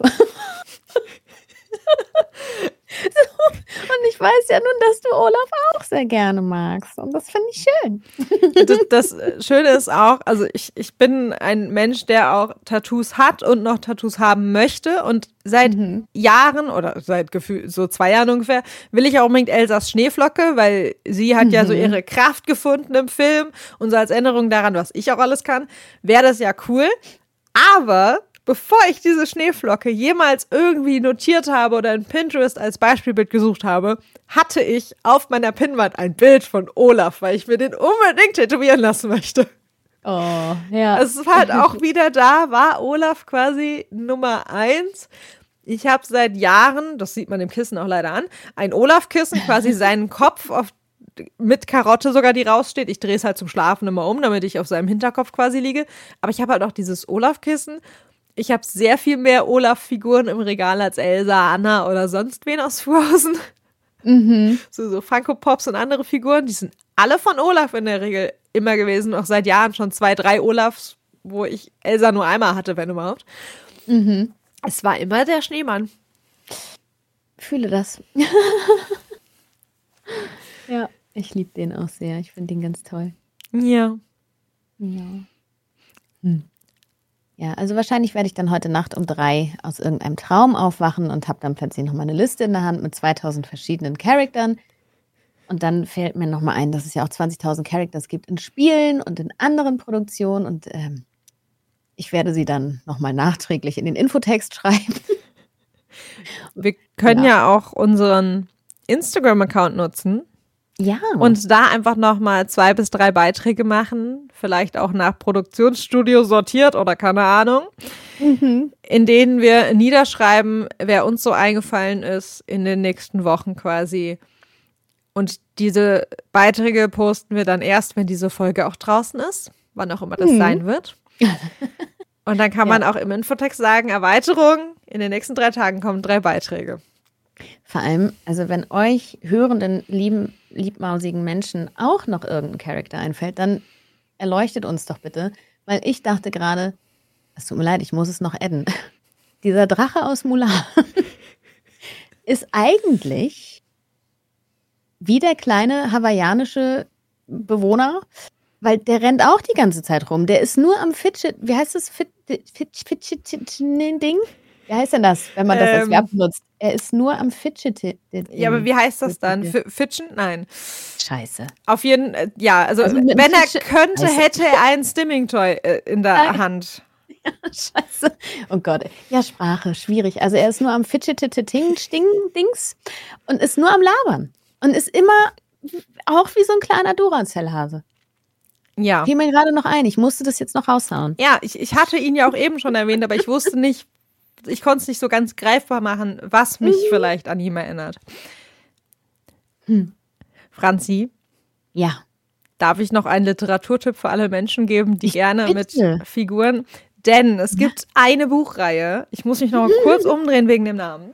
B: So, und ich weiß ja nun, dass du Olaf auch sehr gerne magst. Und das finde ich schön.
A: Das, das Schöne ist auch, also ich, ich bin ein Mensch, der auch Tattoos hat und noch Tattoos haben möchte. Und seit mhm. Jahren oder seit Gefühl, so zwei Jahren ungefähr, will ich auch unbedingt Elsas Schneeflocke, weil sie hat mhm. ja so ihre Kraft gefunden im Film. Und so als Erinnerung daran, was ich auch alles kann, wäre das ja cool. Aber bevor ich diese Schneeflocke jemals irgendwie notiert habe oder in Pinterest als Beispielbild gesucht habe, hatte ich auf meiner Pinnwand ein Bild von Olaf, weil ich mir den unbedingt tätowieren lassen möchte.
B: Oh, ja.
A: Es war halt auch wieder da, war Olaf quasi Nummer eins. Ich habe seit Jahren, das sieht man dem Kissen auch leider an, ein Olaf-Kissen, quasi seinen Kopf auf mit Karotte sogar, die raussteht. Ich drehe es halt zum Schlafen immer um, damit ich auf seinem Hinterkopf quasi liege. Aber ich habe halt auch dieses Olaf-Kissen. Ich habe sehr viel mehr Olaf-Figuren im Regal als Elsa, Anna oder sonst wen aus Frozen.
B: Mhm.
A: So, so Funko Pops und andere Figuren, die sind alle von Olaf in der Regel immer gewesen. Auch seit Jahren schon zwei, drei Olafs, wo ich Elsa nur einmal hatte, wenn überhaupt.
B: Mhm.
A: Es war immer der Schneemann.
B: Fühle das. Ja, ich liebe den auch sehr. Ich finde den ganz toll.
A: Ja.
B: Ja. Hm. Ja, also wahrscheinlich werde ich dann heute Nacht um drei aus irgendeinem Traum aufwachen und habe dann plötzlich noch mal eine Liste in der Hand mit zweitausend verschiedenen Charakteren. Und dann fällt mir noch mal ein, dass es ja auch zwanzigtausend Characters gibt in Spielen und in anderen Produktionen. Und ähm, ich werde sie dann noch mal nachträglich in den Infotext schreiben.
A: Wir können ja, ja auch unseren Instagram-Account nutzen.
B: Ja.
A: Und da einfach nochmal zwei bis drei Beiträge machen, vielleicht auch nach Produktionsstudio sortiert oder keine Ahnung,
B: mhm.
A: in denen wir niederschreiben, wer uns so eingefallen ist in den nächsten Wochen quasi. Und diese Beiträge posten wir dann erst, wenn diese Folge auch draußen ist, wann auch immer das mhm. sein wird. Und dann kann man ja auch im Infotext sagen, Erweiterung, in den nächsten drei Tagen kommen drei Beiträge.
B: Vor allem, also wenn euch hörenden, lieben, liebmausigen Menschen auch noch irgendein Charakter einfällt, dann erleuchtet uns doch bitte, weil ich dachte gerade, es tut mir leid, ich muss es noch adden. Dieser Drache aus Mulan ist eigentlich wie der kleine hawaiianische Bewohner, weil der rennt auch die ganze Zeit rum. Der ist nur am Fidget, wie heißt das? Fidget, Fidget, Fidget Ding? Wie heißt denn das, wenn man das ähm, als Verb benutzt? Er ist nur am Fidget.
A: Ja, aber wie heißt das dann? Fidget? Nein.
B: Scheiße.
A: Auf jeden Fall, ja, also, also wenn er Fidget könnte, Scheiße. Hätte er ein Stimming-Toy äh, in der Nein. Hand.
B: Ja, scheiße. Oh Gott. Ja, Sprache, schwierig. Also er ist nur am Fidget-Dings und ist nur am Labern. Und ist immer auch wie so ein kleiner Duracell-Hase.
A: Ja.
B: Fiel mir gerade noch ein. Ich musste das jetzt noch raushauen.
A: Ja, ich, ich hatte ihn ja auch eben schon erwähnt, aber ich wusste nicht, ich konnte es nicht so ganz greifbar machen, was mich mhm. vielleicht an ihm erinnert.
B: Hm.
A: Franzi?
B: Ja.
A: Darf ich noch einen Literaturtipp für alle Menschen geben, die
B: ich
A: gerne
B: bitte.
A: mit Figuren? Denn es gibt ja. eine Buchreihe, ich muss mich noch mal kurz umdrehen wegen dem Namen.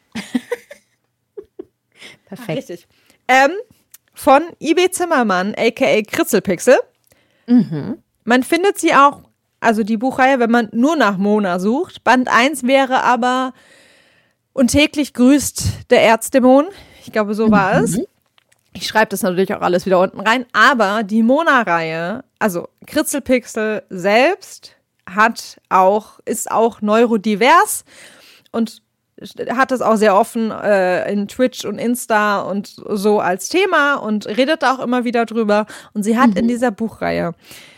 B: Perfekt.
A: Ach, richtig. Ähm, von I B Zimmermann, aka Kritzelpixel.
B: Mhm.
A: Man findet sie auch, also die Buchreihe, wenn man nur nach Mona sucht. Band eins wäre aber Und täglich grüßt der Erzdämon. Ich glaube, so war mhm. es. Ich schreibe das natürlich auch alles wieder unten rein. Aber die Mona-Reihe, also Kritzelpixel selbst, hat auch, ist auch neurodivers und hat das auch sehr offen äh, in Twitch und Insta und so als Thema und redet auch immer wieder drüber. Und sie hat mhm. in dieser Buchreihe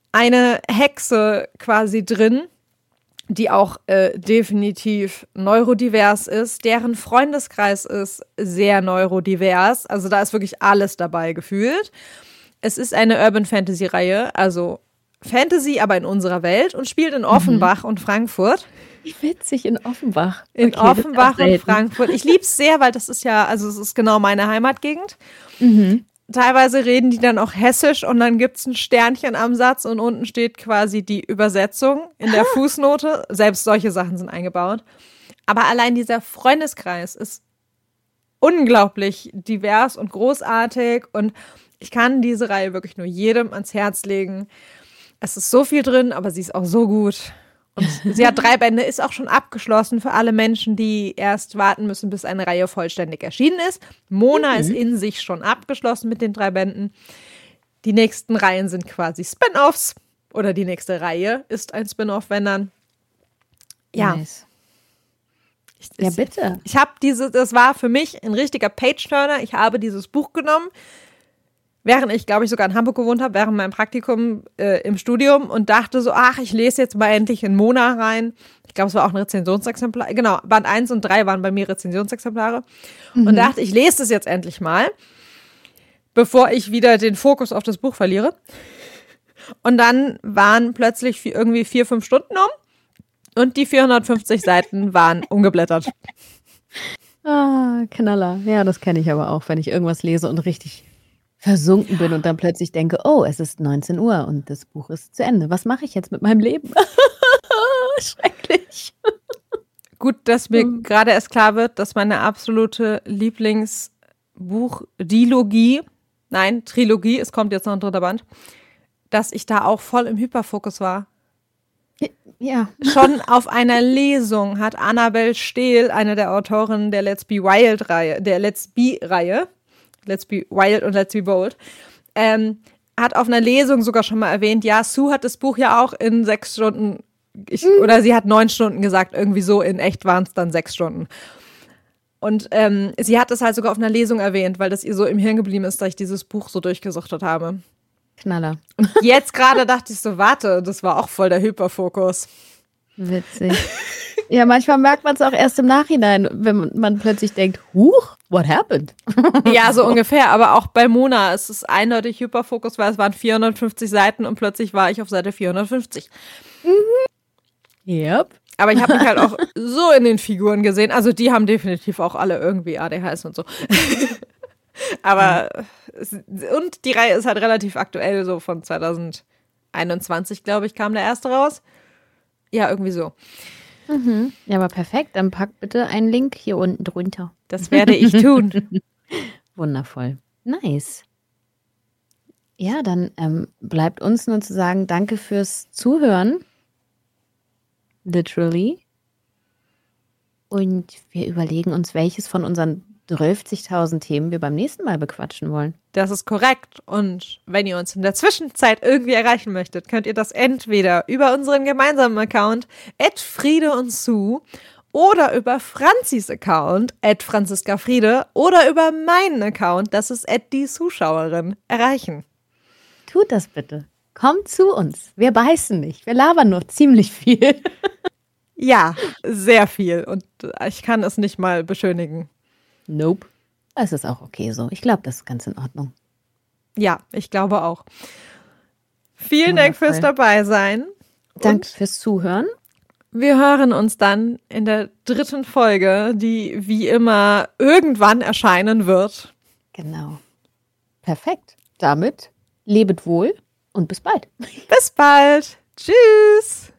A: eine Hexe quasi drin, die auch äh, definitiv neurodivers ist. Deren Freundeskreis ist sehr neurodivers. Also da ist wirklich alles dabei gefühlt. Es ist eine Urban-Fantasy-Reihe, also Fantasy, aber in unserer Welt und spielt in Offenbach mhm. und Frankfurt.
B: Wie witzig, in Offenbach.
A: In okay, Offenbach und Frankfurt. Ich liebe es sehr, weil das ist ja, also es ist genau meine Heimatgegend. Mhm. Teilweise reden die dann auch hessisch und dann gibt es ein Sternchen am Satz und unten steht quasi die Übersetzung in der Fußnote. Selbst solche Sachen sind eingebaut. Aber allein dieser Freundeskreis ist unglaublich divers und großartig und ich kann diese Reihe wirklich nur jedem ans Herz legen. Es ist so viel drin, aber sie ist auch so gut. Und sie hat drei Bände, ist auch schon abgeschlossen für alle Menschen, die erst warten müssen, bis eine Reihe vollständig erschienen ist. Mona mhm. ist in sich schon abgeschlossen mit den drei Bänden. Die nächsten Reihen sind quasi Spin-Offs. Oder die nächste Reihe ist ein Spin-Off, wenn dann. Ja.
B: Nice. Ich, ja, bitte.
A: Ich, ich habe diese, das war für mich ein richtiger Page-Turner. Ich habe dieses Buch genommen, während ich, glaube ich, sogar in Hamburg gewohnt habe, während meinem Praktikum äh, im Studium und dachte so, ach, ich lese jetzt mal endlich in Mona rein. Ich glaube, es war auch ein Rezensionsexemplar. Genau, Band eins und drei waren bei mir Rezensionsexemplare. Mhm. Und dachte, ich lese das jetzt endlich mal, bevor ich wieder den Fokus auf das Buch verliere. Und dann waren plötzlich irgendwie vier, fünf Stunden um und die vierhundertfünfzig Seiten waren umgeblättert.
B: Ah, Knaller. Ja, das kenne ich aber auch, wenn ich irgendwas lese und richtig versunken bin und dann plötzlich denke, oh, es ist neunzehn Uhr und das Buch ist zu Ende. Was mache ich jetzt mit meinem Leben? Schrecklich.
A: Gut, dass mir mhm. gerade erst klar wird, dass meine absolute Lieblingsbuch-Dilogie, nein, Trilogie, es kommt jetzt noch ein dritter Band, dass ich da auch voll im Hyperfokus war.
B: Ja.
A: Schon auf einer Lesung hat Annabel Stehl, eine der Autorinnen der Let's Be Wild-Reihe, der Let's Be-Reihe, Let's Be Wild und Let's Be Bold, ähm, hat auf einer Lesung sogar schon mal erwähnt, ja, Sue hat das Buch ja auch in sechs Stunden, ich, mhm. oder sie hat neun Stunden gesagt, irgendwie so, in echt waren es dann sechs Stunden. Und ähm, sie hat das halt sogar auf einer Lesung erwähnt, weil das ihr so im Hirn geblieben ist, dass ich dieses Buch so durchgesuchtet habe.
B: Knaller.
A: Und jetzt gerade dachte ich so, warte, das war auch voll der Hyperfokus.
B: Witzig. Ja, manchmal merkt man es auch erst im Nachhinein, wenn man plötzlich denkt, huch, what happened?
A: Ja, so ungefähr, aber auch bei Mona ist es eindeutig Hyperfokus, weil es waren vierhundertfünfzig Seiten und plötzlich war ich auf Seite vierhundertfünfzig.
B: Mhm. Yep.
A: Aber ich habe mich halt auch so in den Figuren gesehen, also die haben definitiv auch alle irgendwie A D H S und so. Aber, und die Reihe ist halt relativ aktuell, so von zwanzig einundzwanzig, glaube ich, kam der erste raus. Ja, irgendwie so.
B: Mhm. Ja, aber perfekt. Dann pack bitte einen Link hier unten drunter.
A: Das werde ich tun.
B: Wundervoll. Nice. Ja, dann ähm, bleibt uns nur zu sagen, danke fürs Zuhören. Literally. Und wir überlegen uns, welches von unseren dreißigtausend Themen wir beim nächsten Mal bequatschen wollen.
A: Das ist korrekt. Und wenn ihr uns in der Zwischenzeit irgendwie erreichen möchtet, könnt ihr das entweder über unseren gemeinsamen Account at Friede und Sue oder über Franzis Account at Franziska Friede oder über meinen Account, das ist at die Zuschauerin, erreichen.
B: Tut das bitte. Kommt zu uns. Wir beißen nicht. Wir labern nur ziemlich viel.
A: Ja, sehr viel. Und ich kann es nicht mal beschönigen.
B: Nope. Das ist auch okay so. Ich glaube, das ist ganz in Ordnung.
A: Ja, ich glaube auch. Vielen Dank fürs Dabeisein.
B: Danke fürs Zuhören.
A: Wir hören uns dann in der dritten Folge, die wie immer irgendwann erscheinen wird.
B: Genau. Perfekt. Damit lebet wohl und bis bald.
A: Bis bald. Tschüss.